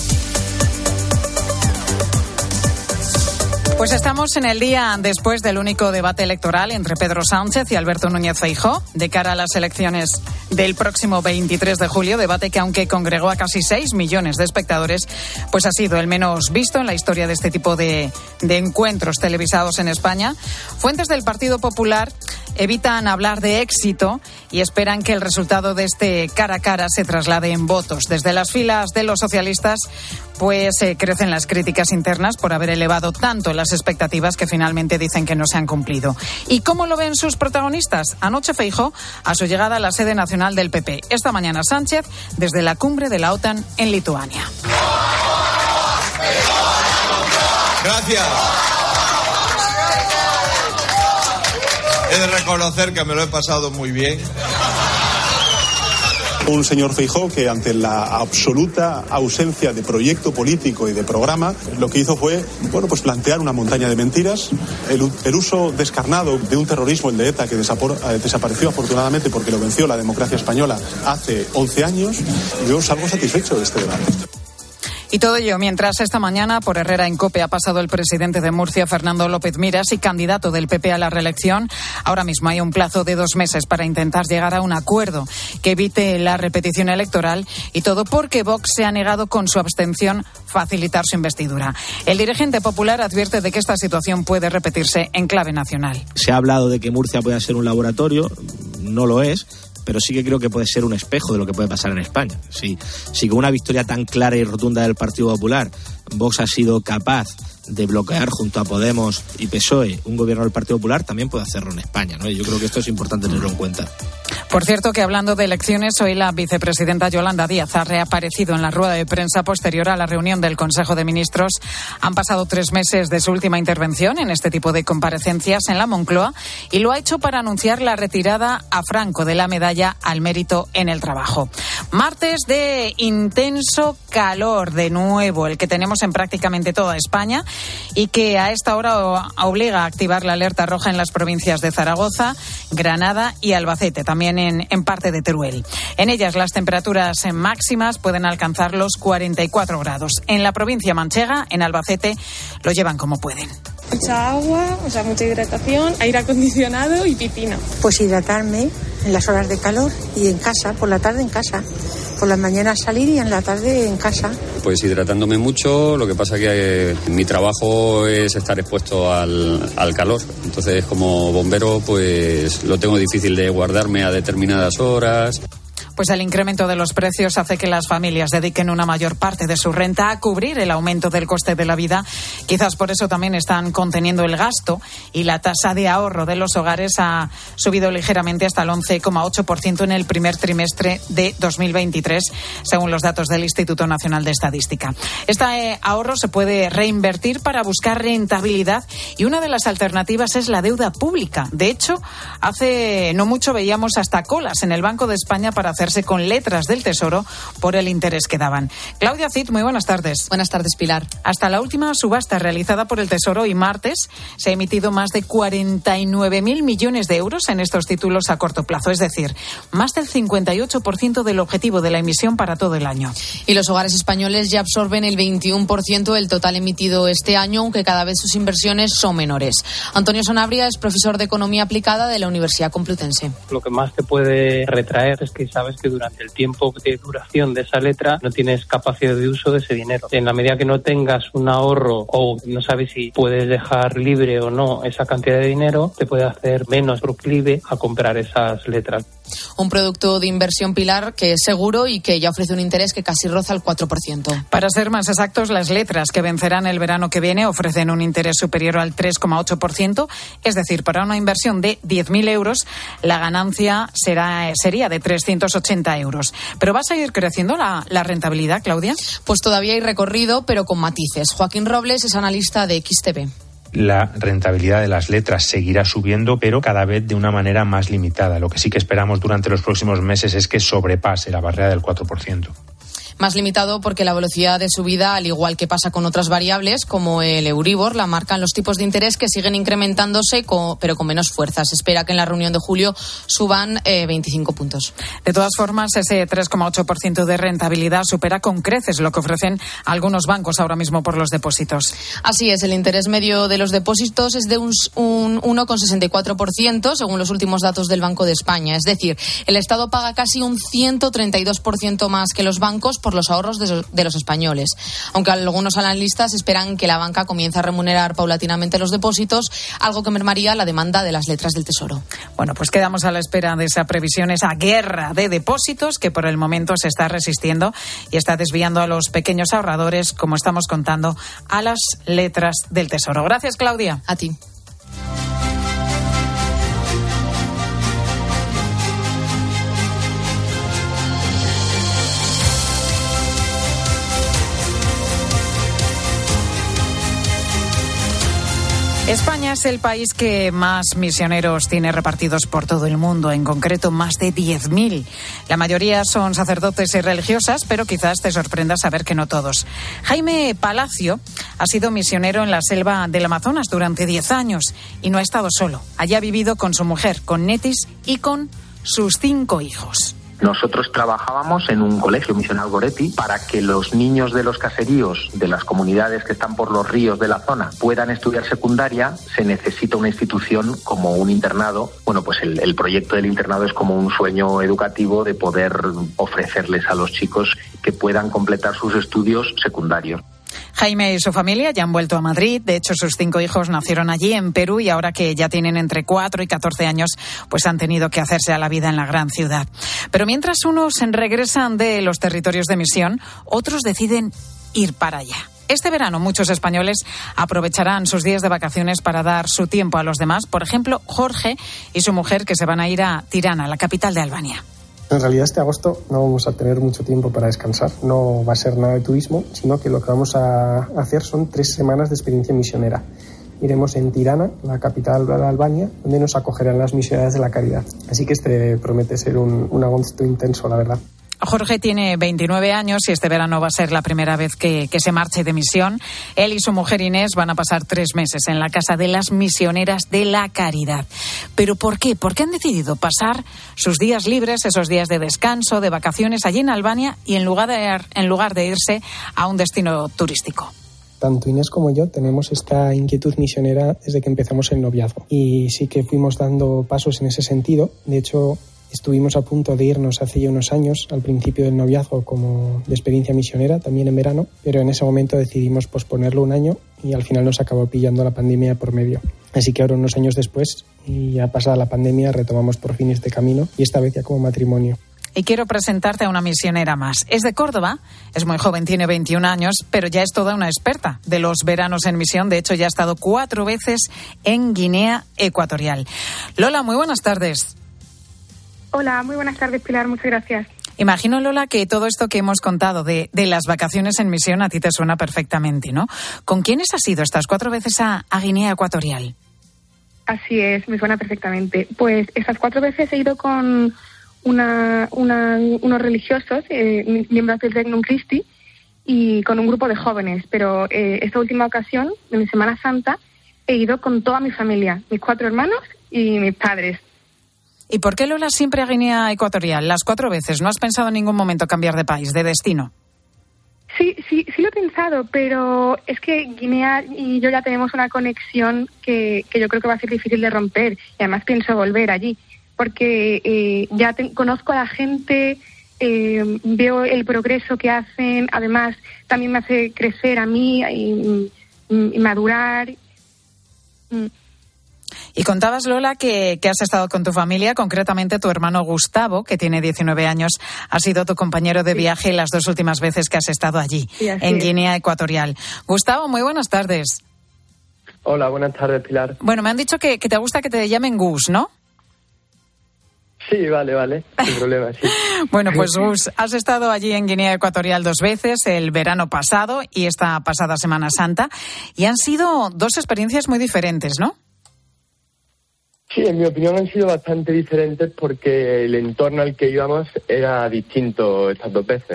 Pues estamos en el día después del único debate electoral entre Pedro Sánchez y Alberto Núñez Feijóo de cara a las elecciones del próximo veintitrés de julio, debate que aunque congregó a casi seis millones de espectadores, pues ha sido el menos visto en la historia de este tipo de, de encuentros televisados en España. Fuentes del Partido Popular evitan hablar de éxito y esperan que el resultado de este cara a cara se traslade en votos. Desde las filas de los socialistas pues eh, crecen las críticas internas por haber elevado tanto las expectativas que finalmente dicen que no se han cumplido. ¿Y cómo lo ven sus protagonistas? Anoche Feijóo a su llegada a la sede nacional del P P. Esta mañana Sánchez desde la cumbre de la OTAN en Lituania. Gracias. He de reconocer que me lo he pasado muy bien. Un señor Feijóo que ante la absoluta ausencia de proyecto político y de programa, lo que hizo fue, bueno, pues plantear una montaña de mentiras, el, el uso descarnado de un terrorismo, el de ETA, que desapor, eh, desapareció afortunadamente porque lo venció la democracia española hace once años. Yo salgo satisfecho de este debate. Y todo ello mientras esta mañana por Herrera en COPE ha pasado el presidente de Murcia, Fernando López Miras, y candidato del P P a la reelección. Ahora mismo hay un plazo de dos meses para intentar llegar a un acuerdo que evite la repetición electoral, y todo porque Vox se ha negado con su abstención facilitar su investidura. El dirigente popular advierte de que esta situación puede repetirse en clave nacional. Se ha hablado de que Murcia pueda ser un laboratorio, no lo es, pero sí que creo que puede ser un espejo de lo que puede pasar en España. Si, si con una victoria tan clara y rotunda del Partido Popular, Vox ha sido capaz de bloquear junto a Podemos y P S O E un gobierno del Partido Popular, también puede hacerlo en España, ¿no? Y yo creo que esto es importante tenerlo en cuenta. Por cierto, que hablando de elecciones, hoy la vicepresidenta Yolanda Díaz ha reaparecido en la rueda de prensa posterior a la reunión del Consejo de Ministros. Han pasado tres meses de su última intervención en este tipo de comparecencias en la Moncloa y lo ha hecho para anunciar la retirada a Franco de la medalla al mérito en el trabajo. Martes de intenso calor, de nuevo, el que tenemos en prácticamente toda España y que a esta hora obliga a activar la alerta roja en las provincias de Zaragoza, Granada y Albacete, también en, en parte de Teruel. En ellas las temperaturas máximas pueden alcanzar los cuarenta y cuatro grados. En la provincia manchega, en Albacete, lo llevan como pueden. Mucha agua, o sea, mucha hidratación, aire acondicionado y piscina. Pues hidratarme en las horas de calor y en casa, por la tarde en casa. Por las mañanas salir y en la tarde en casa. Pues hidratándome mucho, lo que pasa que eh, mi trabajo es estar expuesto al, al calor. Entonces, como bombero, pues lo tengo difícil de guardarme a determinadas horas. Pues el incremento de los precios hace que las familias dediquen una mayor parte de su renta a cubrir el aumento del coste de la vida. Quizás por eso también están conteniendo el gasto y la tasa de ahorro de los hogares ha subido ligeramente hasta el once coma ocho por ciento en el primer trimestre de dos mil veintitrés, según los datos del Instituto Nacional de Estadística. Este ahorro se puede reinvertir para buscar rentabilidad y una de las alternativas es la deuda pública. De hecho, hace no mucho veíamos hasta colas en el Banco de España para hacerse con letras del Tesoro por el interés que daban. Claudia Cid, muy buenas tardes. Buenas tardes, Pilar. Hasta la última subasta realizada por el Tesoro y martes se ha emitido más de cuarenta y nueve mil millones de euros en estos títulos a corto plazo, es decir, más del cincuenta y ocho por ciento del objetivo de la emisión para todo el año. Y los hogares españoles ya absorben el veintiuno por ciento del total emitido este año, aunque cada vez sus inversiones son menores. Antonio Sanabria es profesor de Economía Aplicada de la Universidad Complutense. Lo que más te puede retraer es que sabes es que durante el tiempo de duración de esa letra no tienes capacidad de uso de ese dinero. En la medida que no tengas un ahorro o no sabes si puedes dejar libre o no esa cantidad de dinero, te puede hacer menos proclive a comprar esas letras. Un producto de inversión, Pilar, que es seguro y que ya ofrece un interés que casi roza el cuatro por ciento. Para ser más exactos, las letras que vencerán el verano que viene ofrecen un interés superior al tres coma ocho por ciento, es decir, para una inversión de diez mil euros, la ganancia será, sería de trescientos ochenta euros. ¿Pero va a seguir creciendo la, la rentabilidad, Claudia? Pues todavía hay recorrido, pero con matices. Joaquín Robles es analista de X T V. La rentabilidad de las letras seguirá subiendo, pero cada vez de una manera más limitada. Lo que sí que esperamos durante los próximos meses es que sobrepase la barrera del cuatro por ciento. Más limitado porque la velocidad de subida, al igual que pasa con otras variables como el Euribor, la marcan los tipos de interés que siguen incrementándose, con, pero con menos fuerza. Se espera que en la reunión de julio suban eh, veinticinco puntos. De todas formas, ese tres coma ocho por ciento de rentabilidad supera con creces lo que ofrecen algunos bancos ahora mismo por los depósitos. Así es, el interés medio de los depósitos es de un, un uno coma sesenta y cuatro por ciento según los últimos datos del Banco de España. Es decir, el Estado paga casi un ciento treinta y dos por ciento más que los bancos por los ahorros de, de los españoles. Aunque algunos analistas esperan que la banca comience a remunerar paulatinamente los depósitos, algo que mermaría la demanda de las letras del Tesoro. Bueno, pues quedamos a la espera de esa previsión, esa guerra de depósitos que por el momento se está resistiendo y está desviando a los pequeños ahorradores, como estamos contando, a las letras del Tesoro. Gracias, Claudia. A ti. España es el país que más misioneros tiene repartidos por todo el mundo, en concreto más de diez mil. La mayoría son sacerdotes y religiosas, pero quizás te sorprenda saber que no todos. Jaime Palacio ha sido misionero en la selva del Amazonas durante diez años y no ha estado solo. Allí ha vivido con su mujer, con Netis y con sus cinco hijos. Nosotros trabajábamos en un colegio misional Goretti para que los niños de los caseríos, de las comunidades que están por los ríos de la zona, puedan estudiar secundaria. Se necesita una institución como un internado. Bueno, pues el, el proyecto del internado es como un sueño educativo de poder ofrecerles a los chicos que puedan completar sus estudios secundarios. Jaime y su familia ya han vuelto a Madrid. De hecho, sus cinco hijos nacieron allí en Perú y ahora que ya tienen entre cuatro y catorce años, pues han tenido que hacerse a la vida en la gran ciudad. Pero mientras unos regresan de los territorios de misión, otros deciden ir para allá. Este verano muchos españoles aprovecharán sus días de vacaciones para dar su tiempo a los demás. Por ejemplo, Jorge y su mujer, que se van a ir a Tirana, la capital de Albania. En realidad este agosto no vamos a tener mucho tiempo para descansar, no va a ser nada de turismo, sino que lo que vamos a hacer son tres semanas de experiencia misionera. Iremos en Tirana, la capital de Albania, donde nos acogerán las misioneras de la caridad. Así que este promete ser un, un agosto intenso, la verdad. Jorge tiene veintinueve años y este verano va a ser la primera vez que, que se marche de misión. Él y su mujer Inés van a pasar tres meses en la casa de las misioneras de la caridad. ¿Pero por qué? ¿Por qué han decidido pasar sus días libres, esos días de descanso, de vacaciones allí en Albania y en lugar de, en lugar de irse a un destino turístico? Tanto Inés como yo tenemos esta inquietud misionera desde que empezamos el noviazgo y sí que fuimos dando pasos en ese sentido. De hecho, estuvimos a punto de irnos hace ya unos años, al principio del noviazgo, como de experiencia misionera, también en verano, pero en ese momento decidimos posponerlo un año y al final nos acabó pillando la pandemia por medio. Así que ahora, unos años después, y ya pasada la pandemia, retomamos por fin este camino y esta vez ya como matrimonio. Y quiero presentarte a una misionera más. Es de Córdoba, es muy joven, tiene veintiún años, pero ya es toda una experta de los veranos en misión. De hecho, ya ha estado cuatro veces en Guinea Ecuatorial. Lola, muy buenas tardes. Hola, muy buenas tardes, Pilar, muchas gracias. Imagino, Lola, que todo esto que hemos contado de, de las vacaciones en misión a ti te suena perfectamente, ¿no? ¿Con quiénes has ido estas cuatro veces a, a Guinea Ecuatorial? Así es, me suena perfectamente. Pues estas cuatro veces he ido con una, una, unos religiosos, eh, miembros del Regnum Christi, y con un grupo de jóvenes. Pero eh, esta última ocasión, en mi Semana Santa, he ido con toda mi familia, mis cuatro hermanos y mis padres. ¿Y por qué, Lola, siempre a Guinea Ecuatorial? Las cuatro veces. ¿No has pensado en ningún momento cambiar de país, de destino? Sí, sí, sí lo he pensado, pero es que Guinea y yo ya tenemos una conexión que, que yo creo que va a ser difícil de romper. Y además pienso volver allí, porque eh, ya te, conozco a la gente, eh, veo el progreso que hacen, además también me hace crecer a mí y, y madurar. Y contabas, Lola, que, que has estado con tu familia, concretamente tu hermano Gustavo, que tiene diecinueve años, ha sido tu compañero de viaje las dos últimas veces que has estado allí, sí, en es. Guinea Ecuatorial. Gustavo, muy buenas tardes. Hola, buenas tardes, Pilar. Bueno, me han dicho que, que te gusta que te llamen Gus, ¿no? Sí, vale, vale, sin problema, sí. Bueno, pues Gus, has estado allí en Guinea Ecuatorial dos veces, el verano pasado y esta pasada Semana Santa, y han sido dos experiencias muy diferentes, ¿no? Sí, en mi opinión han sido bastante diferentes porque el entorno al que íbamos era distinto estas dos veces.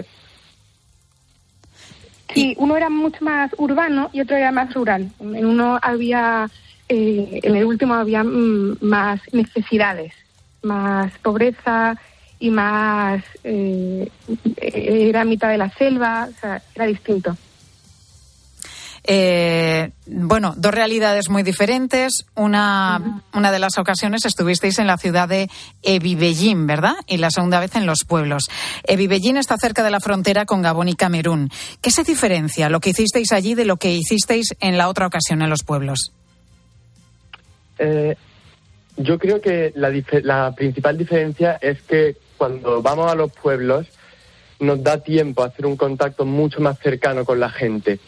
Sí, uno era mucho más urbano y otro era más rural. En uno había, eh, en el último había mm, más necesidades, más pobreza y más, eh, era mitad de la selva, o sea, era distinto. Eh, bueno, dos realidades muy diferentes. Una, uh-huh. una de las ocasiones estuvisteis en la ciudad de Ebibellín, ¿verdad? Y la segunda vez en los pueblos. Ebibellín está cerca de la frontera con Gabón y Camerún. ¿Qué se diferencia lo que hicisteis allí de lo que hicisteis en la otra ocasión en los pueblos? Eh, yo creo que la, dif- la principal diferencia es que cuando vamos a los pueblos nos da tiempo a hacer un contacto mucho más cercano con la gente.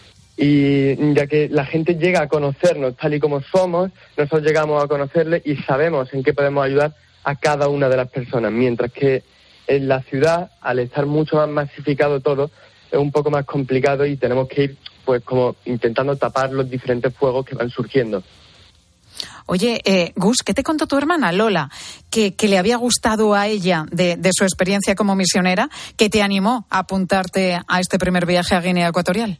Y ya que la gente llega a conocernos tal y como somos, nosotros llegamos a conocerle y sabemos en qué podemos ayudar a cada una de las personas, mientras que en la ciudad, al estar mucho más masificado todo, es un poco más complicado y tenemos que ir pues como intentando tapar los diferentes fuegos que van surgiendo. Oye, eh, Gus, ¿qué te contó tu hermana Lola? Que, que le había gustado a ella de, de su experiencia como misionera, que te animó a apuntarte a este primer viaje a Guinea Ecuatorial.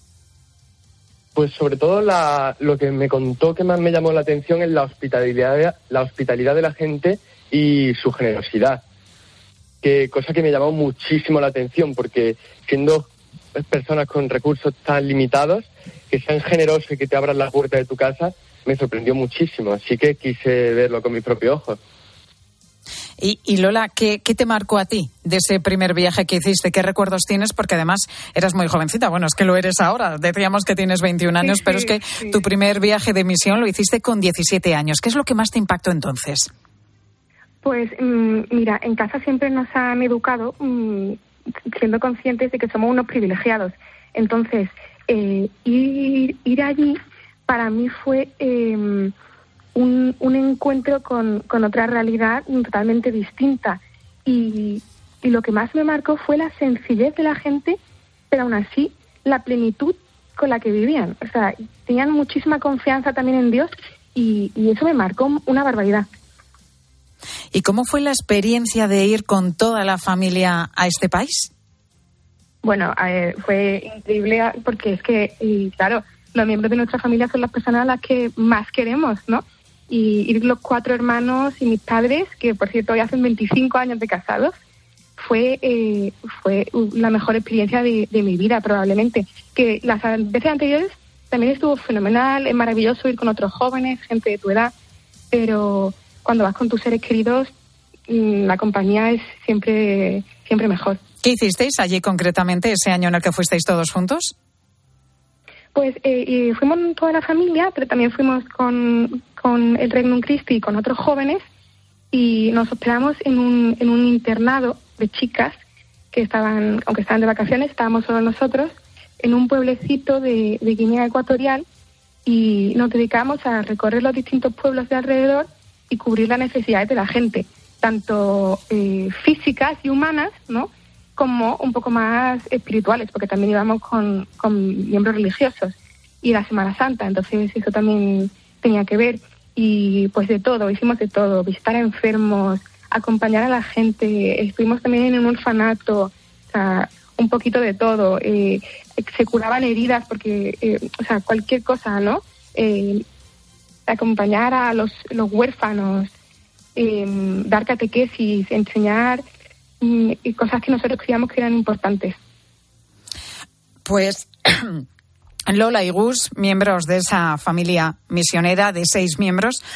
Pues sobre todo la, lo que me contó que más me llamó la atención es la hospitalidad, la hospitalidad de la gente y su generosidad. Que cosa que me llamó muchísimo la atención, porque siendo personas con recursos tan limitados, que sean generosos y que te abran la puerta de tu casa, me sorprendió muchísimo. Así que quise verlo con mis propios ojos. Y, y Lola, ¿qué, ¿qué te marcó a ti de ese primer viaje que hiciste? ¿Qué recuerdos tienes? Porque además eras muy jovencita. Bueno, es que lo eres ahora. Decíamos que tienes veintiún años, sí, pero sí, es que sí. Tu primer viaje de misión lo hiciste con diecisiete años. ¿Qué es lo que más te impactó entonces? Pues mmm, mira, en casa siempre nos han educado mmm, siendo conscientes de que somos unos privilegiados. Entonces, eh, ir, ir allí para mí fue Eh, Un, un encuentro con, con otra realidad totalmente distinta y, y lo que más me marcó fue la sencillez de la gente, pero aún así la plenitud con la que vivían. O sea, tenían muchísima confianza también en Dios y, y eso me marcó una barbaridad. ¿Y cómo fue la experiencia de ir con toda la familia a este país? Bueno, eh, fue increíble porque es que, y claro, los miembros de nuestra familia son las personas a las que más queremos, ¿no? Y ir los cuatro hermanos y mis padres, que por cierto hoy hacen veinticinco años de casados, fue eh, fue la mejor experiencia de, de mi vida probablemente. Que las veces anteriores también estuvo fenomenal, es maravilloso ir con otros jóvenes, gente de tu edad, pero cuando vas con tus seres queridos, la compañía es siempre, siempre mejor. ¿Qué hicisteis allí concretamente ese año en el que fuisteis todos juntos? Pues eh, fuimos toda la familia, pero también fuimos con, con el Regnum Christi y con otros jóvenes y nos hospedamos en un, en un internado de chicas que estaban, aunque estaban de vacaciones, estábamos solo nosotros, en un pueblecito de, de Guinea Ecuatorial y nos dedicamos a recorrer los distintos pueblos de alrededor y cubrir las necesidades de la gente, tanto eh, físicas y humanas, ¿no?, como un poco más espirituales, porque también íbamos con, con miembros religiosos y la Semana Santa, entonces eso también tenía que ver y pues de todo, hicimos de todo, visitar a enfermos, acompañar a la gente, estuvimos también en un orfanato, o sea, un poquito de todo, eh, se curaban heridas porque, eh, o sea, cualquier cosa, ¿no? Eh, acompañar a los, los huérfanos, eh, dar catequesis, enseñar y cosas que nosotros creíamos que eran importantes. Pues Lola y Gus, miembros de esa familia misionera de seis miembros,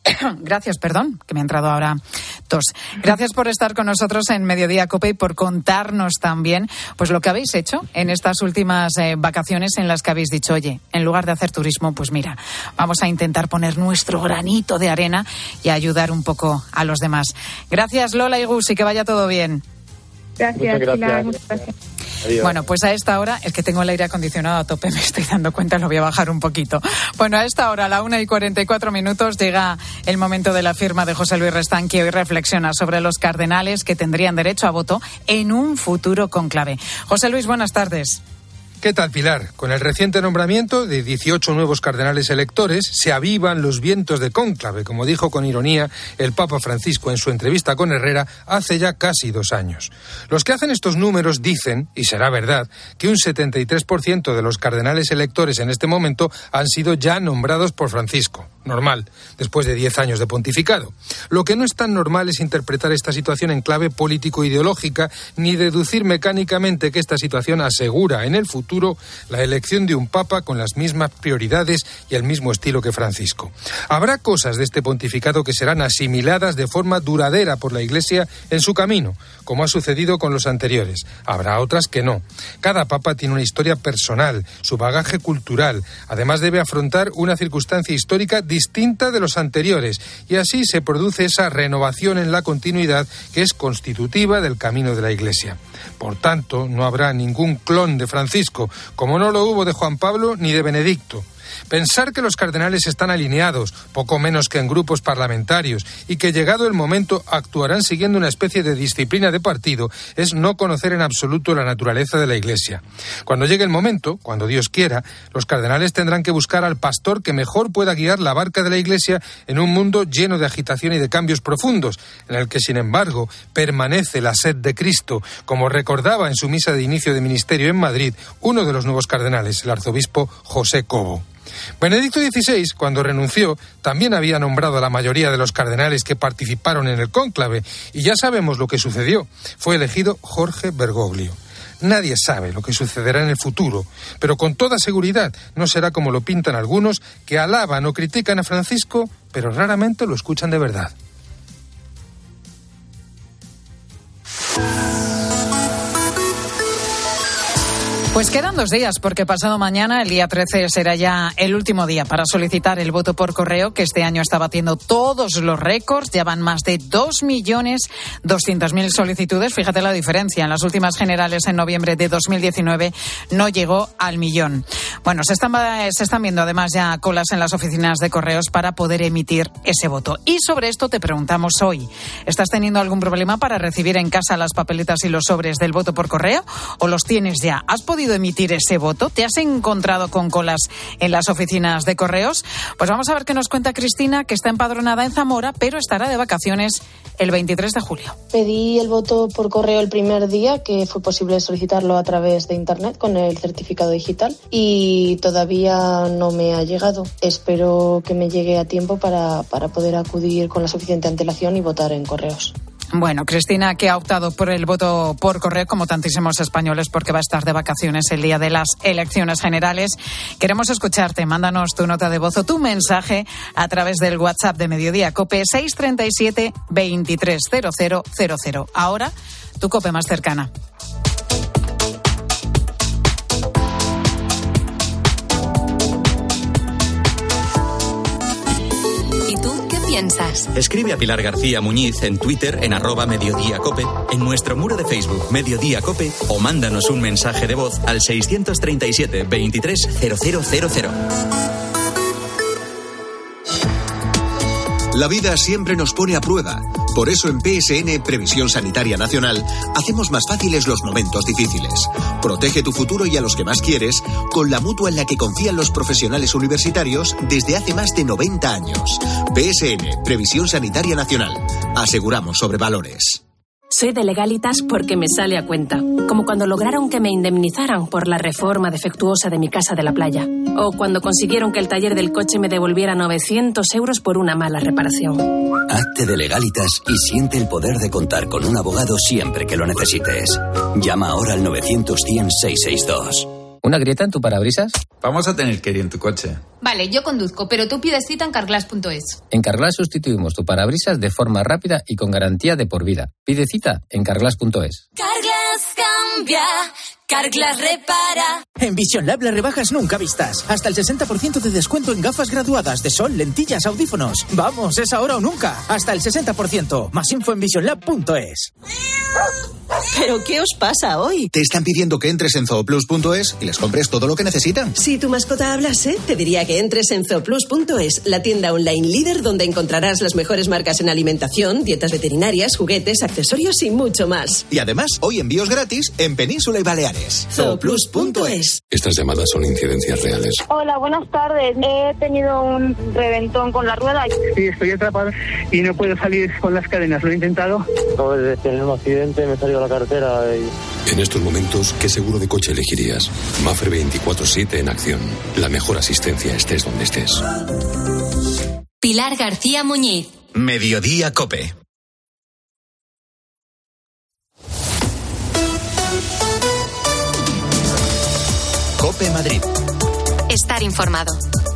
Gracias, perdón, que me ha entrado ahora tos. Gracias por estar con nosotros en Mediodía COPE y por contarnos también pues lo que habéis hecho en estas últimas eh, vacaciones en las que habéis dicho, oye, en lugar de hacer turismo, pues mira, vamos a intentar poner nuestro granito de arena y ayudar un poco a los demás. Gracias, Lola y Gus, y que vaya todo bien. Gracias, muchas gracias. Pilar, muchas gracias. Adiós. Bueno, pues a esta hora, es que tengo el aire acondicionado a tope, me estoy dando cuenta, lo voy a bajar un poquito. Bueno, a esta hora, a la una y cuarenta y cuatro minutos, llega el momento de la firma de José Luis Restán, que hoy reflexiona sobre los cardenales que tendrían derecho a voto en un futuro cónclave. José Luis, buenas tardes. ¿Qué tal, Pilar? Con el reciente nombramiento de dieciocho nuevos cardenales electores, se avivan los vientos de cónclave, como dijo con ironía el Papa Francisco en su entrevista con Herrera hace ya casi dos años. Los que hacen estos números dicen, y será verdad, que un setenta y tres por ciento de los cardenales electores en este momento han sido ya nombrados por Francisco. Normal, después de diez años de pontificado. Lo que no es tan normal es interpretar esta situación en clave político-ideológica, ni deducir mecánicamente que esta situación asegura en el futuro la elección de un papa con las mismas prioridades y el mismo estilo que Francisco. Habrá cosas de este pontificado que serán asimiladas de forma duradera por la Iglesia en su camino, como ha sucedido con los anteriores. Habrá otras que no. Cada papa tiene una historia personal, su bagaje cultural. Además debe afrontar una circunstancia histórica distinta de los anteriores, y así se produce esa renovación en la continuidad que es constitutiva del camino de la Iglesia. Por tanto, no habrá ningún clon de Francisco, como no lo hubo de Juan Pablo ni de Benedicto. Pensar que los cardenales están alineados, poco menos que en grupos parlamentarios, y que llegado el momento actuarán siguiendo una especie de disciplina de partido, es no conocer en absoluto la naturaleza de la Iglesia. Cuando llegue el momento, cuando Dios quiera, los cardenales tendrán que buscar al pastor que mejor pueda guiar la barca de la Iglesia en un mundo lleno de agitación y de cambios profundos, en el que, sin embargo, permanece la sed de Cristo, como recordaba en su misa de inicio de ministerio en Madrid uno de los nuevos cardenales, el arzobispo José Cobo. Benedicto dieciséis, cuando renunció, también había nombrado a la mayoría de los cardenales que participaron en el cónclave, y ya sabemos lo que sucedió. Fue elegido Jorge Bergoglio. Nadie sabe lo que sucederá en el futuro, pero con toda seguridad no será como lo pintan algunos que alaban o critican a Francisco, pero raramente lo escuchan de verdad. Pues quedan dos días, porque pasado mañana, el día trece, será ya el último día para solicitar el voto por correo, que este año está batiendo todos los récords. Ya van más de dos millones doscientas mil solicitudes. Fíjate la diferencia. En las últimas generales, en noviembre de dos mil diecinueve, no llegó al millón. Bueno, se están, se están viendo además ya colas en las oficinas de correos para poder emitir ese voto. Y sobre esto te preguntamos hoy. ¿Estás teniendo algún problema para recibir en casa las papeletas y los sobres del voto por correo? ¿O los tienes ya? ¿Has podido emitir ese voto? ¿Te has encontrado con colas en las oficinas de correos? Pues vamos a ver qué nos cuenta Cristina, que está empadronada en Zamora, pero estará de vacaciones el veintitrés de julio. Pedí el voto por correo el primer día, que fue posible solicitarlo a través de internet con el certificado digital, y todavía no me ha llegado. Espero que me llegue a tiempo para, para poder acudir con la suficiente antelación y votar en correos. Bueno, Cristina, que ha optado por el voto por correo, como tantísimos españoles, porque va a estar de vacaciones el día de las elecciones generales. Queremos escucharte. Mándanos tu nota de voz o tu mensaje a través del WhatsApp de Mediodía COPE seis treinta y siete, veintitrés, cero cero cero cero. Ahora, tu COPE más cercana. Piensas. Escribe a Pilar García Muñiz en Twitter en arroba Mediodía Cope, en nuestro muro de Facebook Mediodía Cope, o mándanos un mensaje de voz al seiscientos treinta y siete, veintitrés, cero cero cero cero. La vida siempre nos pone a prueba. Por eso en P S N, Previsión Sanitaria Nacional, hacemos más fáciles los momentos difíciles. Protege tu futuro y a los que más quieres con la mutua en la que confían los profesionales universitarios desde hace más de noventa años. P S N, Previsión Sanitaria Nacional. Aseguramos sobre valores. Soy de Legalitas porque me sale a cuenta. Como cuando lograron que me indemnizaran por la reforma defectuosa de mi casa de la playa. O cuando consiguieron que el taller del coche me devolviera novecientos euros por una mala reparación. Hazte de Legalitas y siente el poder de contar con un abogado siempre que lo necesites. Llama ahora al novecientos, cien, seiscientos sesenta y dos. ¿Una grieta en tu parabrisas? Vamos a tener que ir en tu coche. Vale, yo conduzco, pero tú pides cita en carglass punto es. En Carglass sustituimos tu parabrisas de forma rápida y con garantía de por vida. Pide cita en carglass punto es. Carglass cambia, Carglass repara. En Vision Lab las rebajas nunca vistas. Hasta el sesenta por ciento de descuento en gafas graduadas de sol, lentillas, audífonos. Vamos, es ahora o nunca. Hasta el sesenta por ciento. Más info en vision lab punto es. ¿Pero qué os pasa hoy? Te están pidiendo que entres en zooplus punto es y les compres todo lo que necesitan. Si tu mascota hablase, te diría que entres en zooplus punto es, la tienda online líder donde encontrarás las mejores marcas en alimentación, dietas veterinarias, juguetes, accesorios y mucho más. Y además, hoy envíos gratis en Península y Baleares. zooplus punto es. Estas llamadas son incidencias reales. Hola, buenas tardes. He tenido un reventón con la rueda. Sí, estoy atrapado y no puedo salir con las cadenas. Lo he intentado. Acabo de tener un accidente, me he salido a la carretera y... En estos momentos, ¿qué seguro de coche elegirías? Mafre veinticuatro siete en acción. La mejor asistencia estés donde estés. Pilar García Muñiz. Mediodía COPE. COPE Madrid. Estar informado.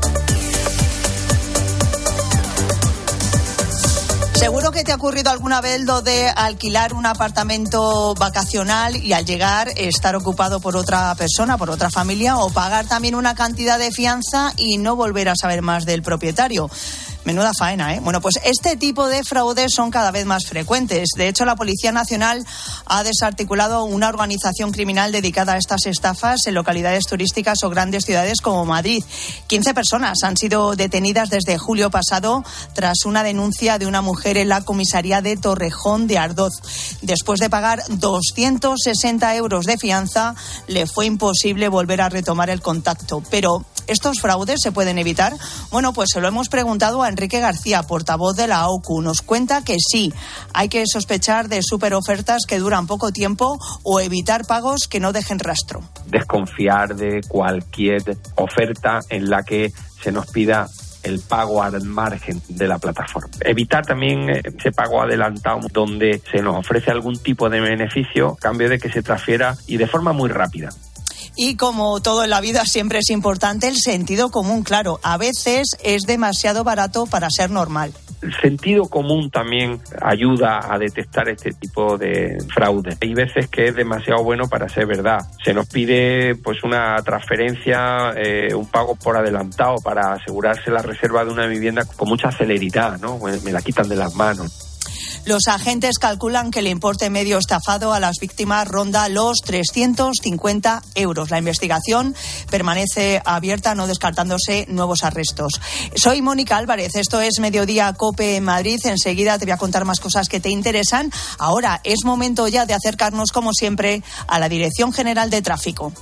Seguro que te ha ocurrido alguna vez lo de alquilar un apartamento vacacional y al llegar estar ocupado por otra persona, por otra familia, o pagar también una cantidad de fianza y no volver a saber más del propietario. Menuda faena, ¿eh? Bueno, pues este tipo de fraudes son cada vez más frecuentes. De hecho, la Policía Nacional ha desarticulado una organización criminal dedicada a estas estafas en localidades turísticas o grandes ciudades como Madrid. quince personas han sido detenidas desde julio pasado tras una denuncia de una mujer en la comisaría de Torrejón de Ardoz. Después de pagar doscientos sesenta euros de fianza, le fue imposible volver a retomar el contacto. Pero, ¿estos fraudes se pueden evitar? Bueno, pues se lo hemos preguntado a Enrique García, portavoz de la O C U. Nos cuenta que sí, hay que sospechar de superofertas que duran poco tiempo o evitar pagos que no dejen rastro. Desconfiar de cualquier oferta en la que se nos pida el pago al margen de la plataforma. Evitar también ese pago adelantado donde se nos ofrece algún tipo de beneficio a cambio de que se transfiera y de forma muy rápida. Y como todo en la vida, siempre es importante el sentido común, claro. A veces es demasiado barato para ser normal. El sentido común también ayuda a detectar este tipo de fraude. Hay veces que es demasiado bueno para ser verdad. Se nos pide pues una transferencia, eh, un pago por adelantado para asegurarse la reserva de una vivienda con mucha celeridad, ¿no? Me la quitan de las manos. Los agentes calculan que el importe medio estafado a las víctimas ronda los trescientos cincuenta euros. La investigación permanece abierta, no descartándose nuevos arrestos. Soy Mónica Álvarez, esto es Mediodía COPE en Madrid. Enseguida te voy a contar más cosas que te interesan. Ahora es momento ya de acercarnos, como siempre, a la Dirección General de Tráfico.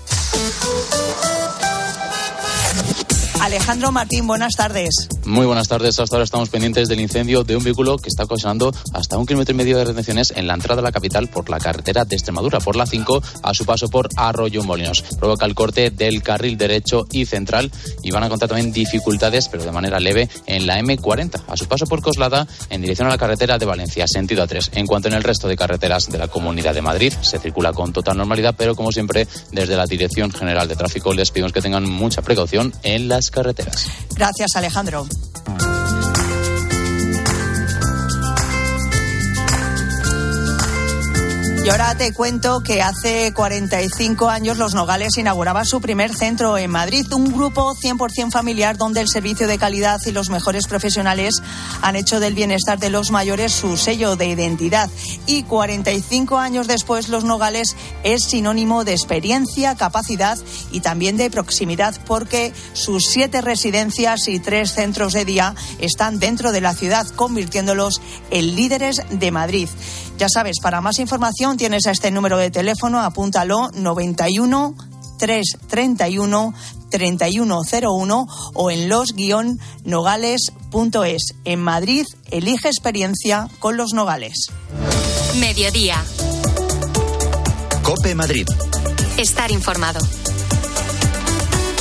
Alejandro Martín, buenas tardes. Muy buenas tardes. Hasta ahora estamos pendientes del incendio de un vehículo que está ocasionando hasta un kilómetro y medio de retenciones en la entrada a la capital por la carretera de Extremadura, por la cinco, a su paso por Arroyo Molinos. Provoca el corte del carril derecho y central y van a encontrar también dificultades, pero de manera leve, en la eme cuarenta, a su paso por Coslada, en dirección a la carretera de Valencia, sentido A tres. En cuanto en el resto de carreteras de la Comunidad de Madrid, se circula con total normalidad, pero como siempre, desde la Dirección General de Tráfico les pedimos que tengan mucha precaución en las carreteras. Gracias, Alejandro. Y ahora te cuento que hace cuarenta y cinco años Los Nogales inauguraba su primer centro en Madrid, un grupo cien por ciento familiar donde el servicio de calidad y los mejores profesionales han hecho del bienestar de los mayores su sello de identidad. Y cuarenta y cinco años después, Los Nogales es sinónimo de experiencia, capacidad y también de proximidad, porque sus siete residencias y tres centros de día están dentro de la ciudad, convirtiéndolos en líderes de Madrid. Ya sabes, para más información tienes a este número de teléfono, apúntalo, noventa y uno, trescientos treinta y uno, treinta y uno cero uno o en los guion nogales punto es. En Madrid, elige experiencia con Los Nogales. Mediodía. COPE Madrid. Estar informado.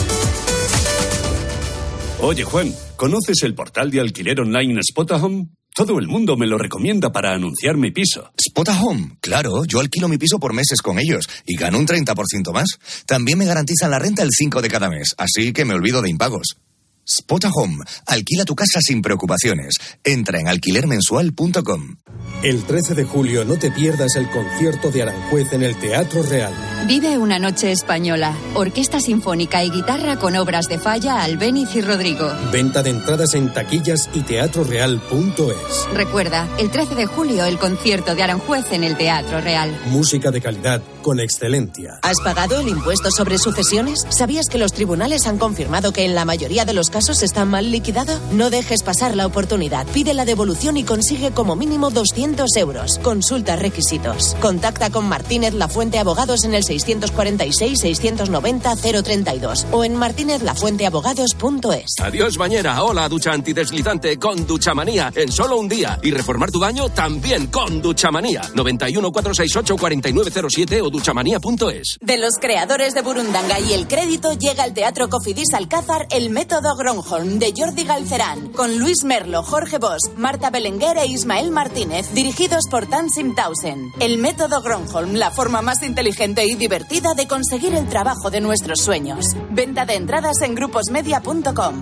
Oye, Juan, ¿conoces el portal de alquiler online Spotahome? Todo el mundo me lo recomienda para anunciar mi piso. Spot a Home, claro, yo alquilo mi piso por meses con ellos y gano un treinta por ciento más. También me garantizan la renta el cinco de cada mes, así que me olvido de impagos. Spot a Home, alquila tu casa sin preocupaciones. Entra en alquiler mensual punto com. El trece de julio no te pierdas el concierto de Aranjuez en el Teatro Real. Vive una noche española. Orquesta sinfónica y guitarra con obras de Falla, Albéniz y Rodrigo. Venta de entradas en taquillas y teatro real punto es. Recuerda, el trece de julio el concierto de Aranjuez en el Teatro Real. Música de calidad con excelencia. ¿Has pagado el impuesto sobre sucesiones? ¿Sabías que los tribunales han confirmado que en la mayoría de los casos está mal liquidado? No dejes pasar la oportunidad. Pide la devolución y consigue como mínimo doscientos euros. Consulta requisitos. Contacta con Martínez Lafuente Abogados en el seiscientos cuarenta y seis, seiscientos noventa, cero treinta y dos o en martínez lafuente abogados punto es. Adiós bañera, hola ducha antideslizante con Duchamanía en solo un día. Y reformar tu baño también con Duchamanía. noventa y uno, cuatrocientos sesenta y ocho, cuarenta y nueve cero siete o duchamanía punto es. De los creadores de Burundanga y El Crédito llega al Teatro Cofidis Alcázar El Método Gronholm de Jordi Galcerán, con Luis Merlo, Jorge Bosch, Marta Belenguer e Ismael Martínez, dirigidos por Tansim Tausen. El Método Gronholm, la forma más inteligente y divertida de conseguir el trabajo de nuestros sueños. Venta de entradas en gruposmedia punto com.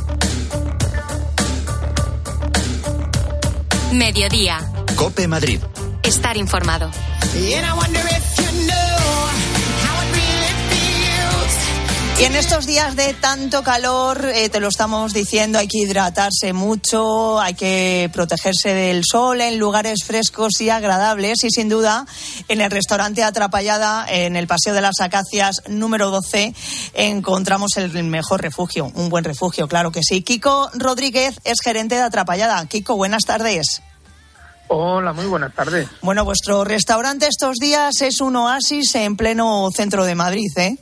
Mediodía. COPE Madrid. Estar informado. Y en estos días de tanto calor, eh, te lo estamos diciendo, hay que hidratarse mucho, hay que protegerse del sol en lugares frescos y agradables. Y sin duda, en el restaurante Atrapallada, en el Paseo de las Acacias número doce, encontramos el mejor refugio, un buen refugio, claro que sí. Kiko Rodríguez es gerente de Atrapallada. Kiko, buenas tardes. Hola, muy buenas tardes. Bueno, vuestro restaurante estos días es un oasis en pleno centro de Madrid, ¿eh?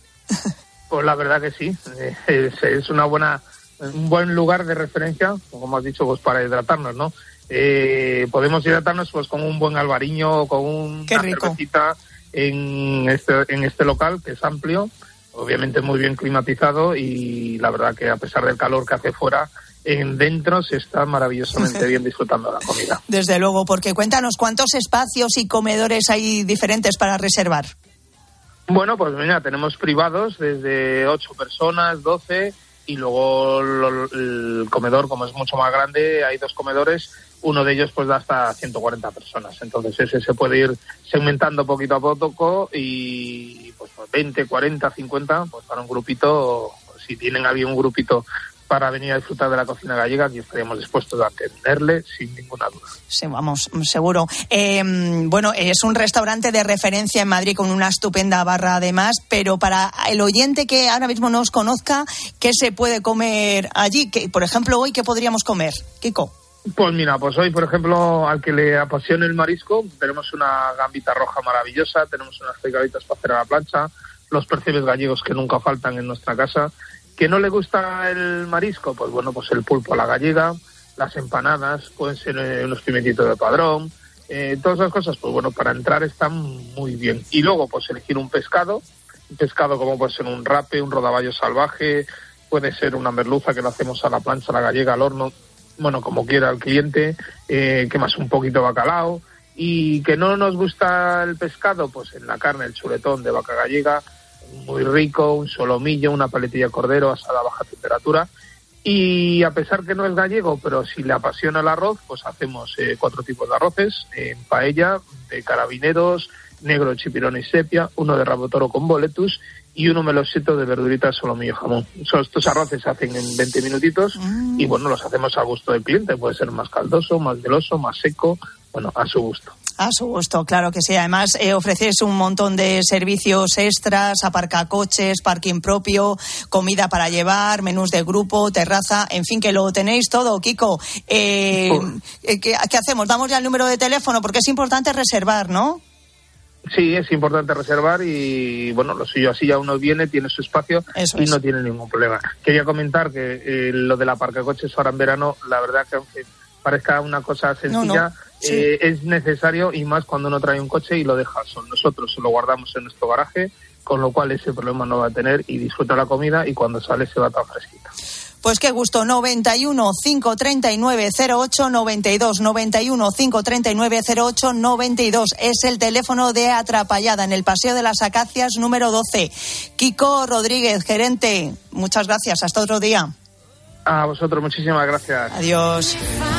Pues la verdad que sí, es, es una buena, un buen lugar de referencia, como has dicho, pues para hidratarnos, ¿no? Eh, podemos hidratarnos pues con un buen albariño, con una cervecita en este, en este local que es amplio, obviamente muy bien climatizado y la verdad que a pesar del calor que hace fuera, en dentro se está maravillosamente bien disfrutando la comida. Desde luego, porque cuéntanos cuántos espacios y comedores hay diferentes para reservar. Bueno, pues mira, tenemos privados desde ocho personas, doce, y luego lo, el comedor, como es mucho más grande, hay dos comedores, uno de ellos pues da hasta ciento cuarenta personas. Entonces ese se puede ir segmentando poquito a poco y pues veinte, cuarenta, cincuenta, pues para un grupito, si tienen había un grupito para venir a disfrutar de la cocina gallega, aquí estaríamos dispuestos a atenderle sin ninguna duda. Sí, vamos, seguro. Eh, bueno, es un restaurante de referencia en Madrid con una estupenda barra además, pero para el oyente que ahora mismo no os conozca, ¿qué se puede comer allí? ¿Qué, por ejemplo, hoy, ¿qué podríamos comer? Kiko. Pues mira, pues hoy, por ejemplo, al que le apasione el marisco, tenemos una gambita roja maravillosa, tenemos unas pescaditas para hacer a la plancha, los percebes gallegos que nunca faltan en nuestra casa. ¿Que no le gusta el marisco? Pues bueno, pues el pulpo a la gallega, las empanadas, pueden ser eh, unos pimentitos de padrón, eh, todas esas cosas, pues bueno, para entrar están muy bien. Y luego, pues elegir un pescado, un pescado como puede ser un rape, un rodaballo salvaje, puede ser una merluza que lo hacemos a la plancha, a la gallega, al horno, bueno, como quiera el cliente, eh, que más un poquito de bacalao. Y que no nos gusta el pescado, pues en la carne, el chuletón de vaca gallega, muy rico, un solomillo, una paletilla de cordero asada a baja temperatura. Y a pesar que no es gallego, pero si le apasiona el arroz, pues hacemos eh, cuatro tipos de arroces, en eh, paella, de carabineros, negro, chipirón y sepia, uno de rabo toro con boletus y uno melosito de verduritas, solomillo, jamón. Estos arroces se hacen en veinte minutitos mm. y bueno, los hacemos a gusto del cliente, puede ser más caldoso, más meloso, más seco, bueno, a su gusto. A su gusto, claro que sí. Además, eh, ofrecéis un montón de servicios extras, aparcacoches, parking propio, comida para llevar, menús de grupo, terraza, en fin, que lo tenéis todo, Kiko. Eh, ¿qué, ¿Qué hacemos? Damos ya el número de teléfono, porque es importante reservar, ¿no? Sí, es importante reservar y, bueno, lo suyo así ya uno viene, tiene su espacio Eso y es. no tiene ningún problema. Quería comentar que eh, lo del aparcacoches ahora en verano, la verdad que aunque parezca una cosa sencilla, no, no. Sí. Eh, es necesario y más cuando uno trae un coche y lo deja al sol. Nosotros lo guardamos en nuestro garaje, con lo cual ese problema no va a tener y disfruta la comida y cuando sale se va tan fresquita. Pues qué gusto, noventa y uno, cinco treinta y nueve, cero ocho noventa y dos, noventa y uno, cinco treinta y nueve, cero ocho noventa y dos. Es el teléfono de Atrapallada en el Paseo de las Acacias número doce. Kiko Rodríguez, gerente, muchas gracias, hasta otro día. A vosotros, muchísimas gracias. Adiós.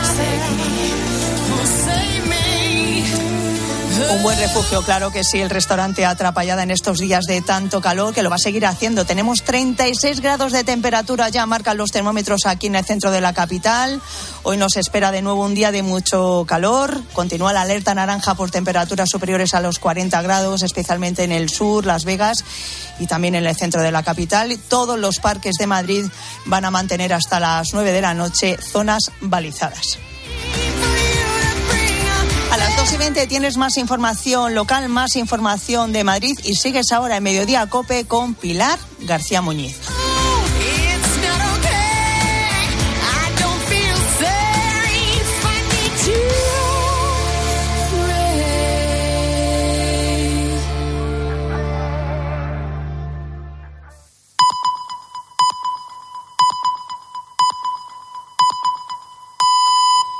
Un buen refugio, claro que sí, el restaurante Atrapallada en estos días de tanto calor, que lo va a seguir haciendo. Tenemos treinta y seis grados de temperatura, ya marcan los termómetros aquí en el centro de la capital. Hoy nos espera de nuevo un día de mucho calor. Continúa la alerta naranja por temperaturas superiores a los cuarenta grados, especialmente en el sur, Las Vegas y también en el centro de la capital. Todos los parques de Madrid van a mantener hasta las nueve de la noche zonas balizadas. A las dos y veinte tienes más información local, más información de Madrid y sigues ahora en Mediodía COPE con Pilar García Muñiz.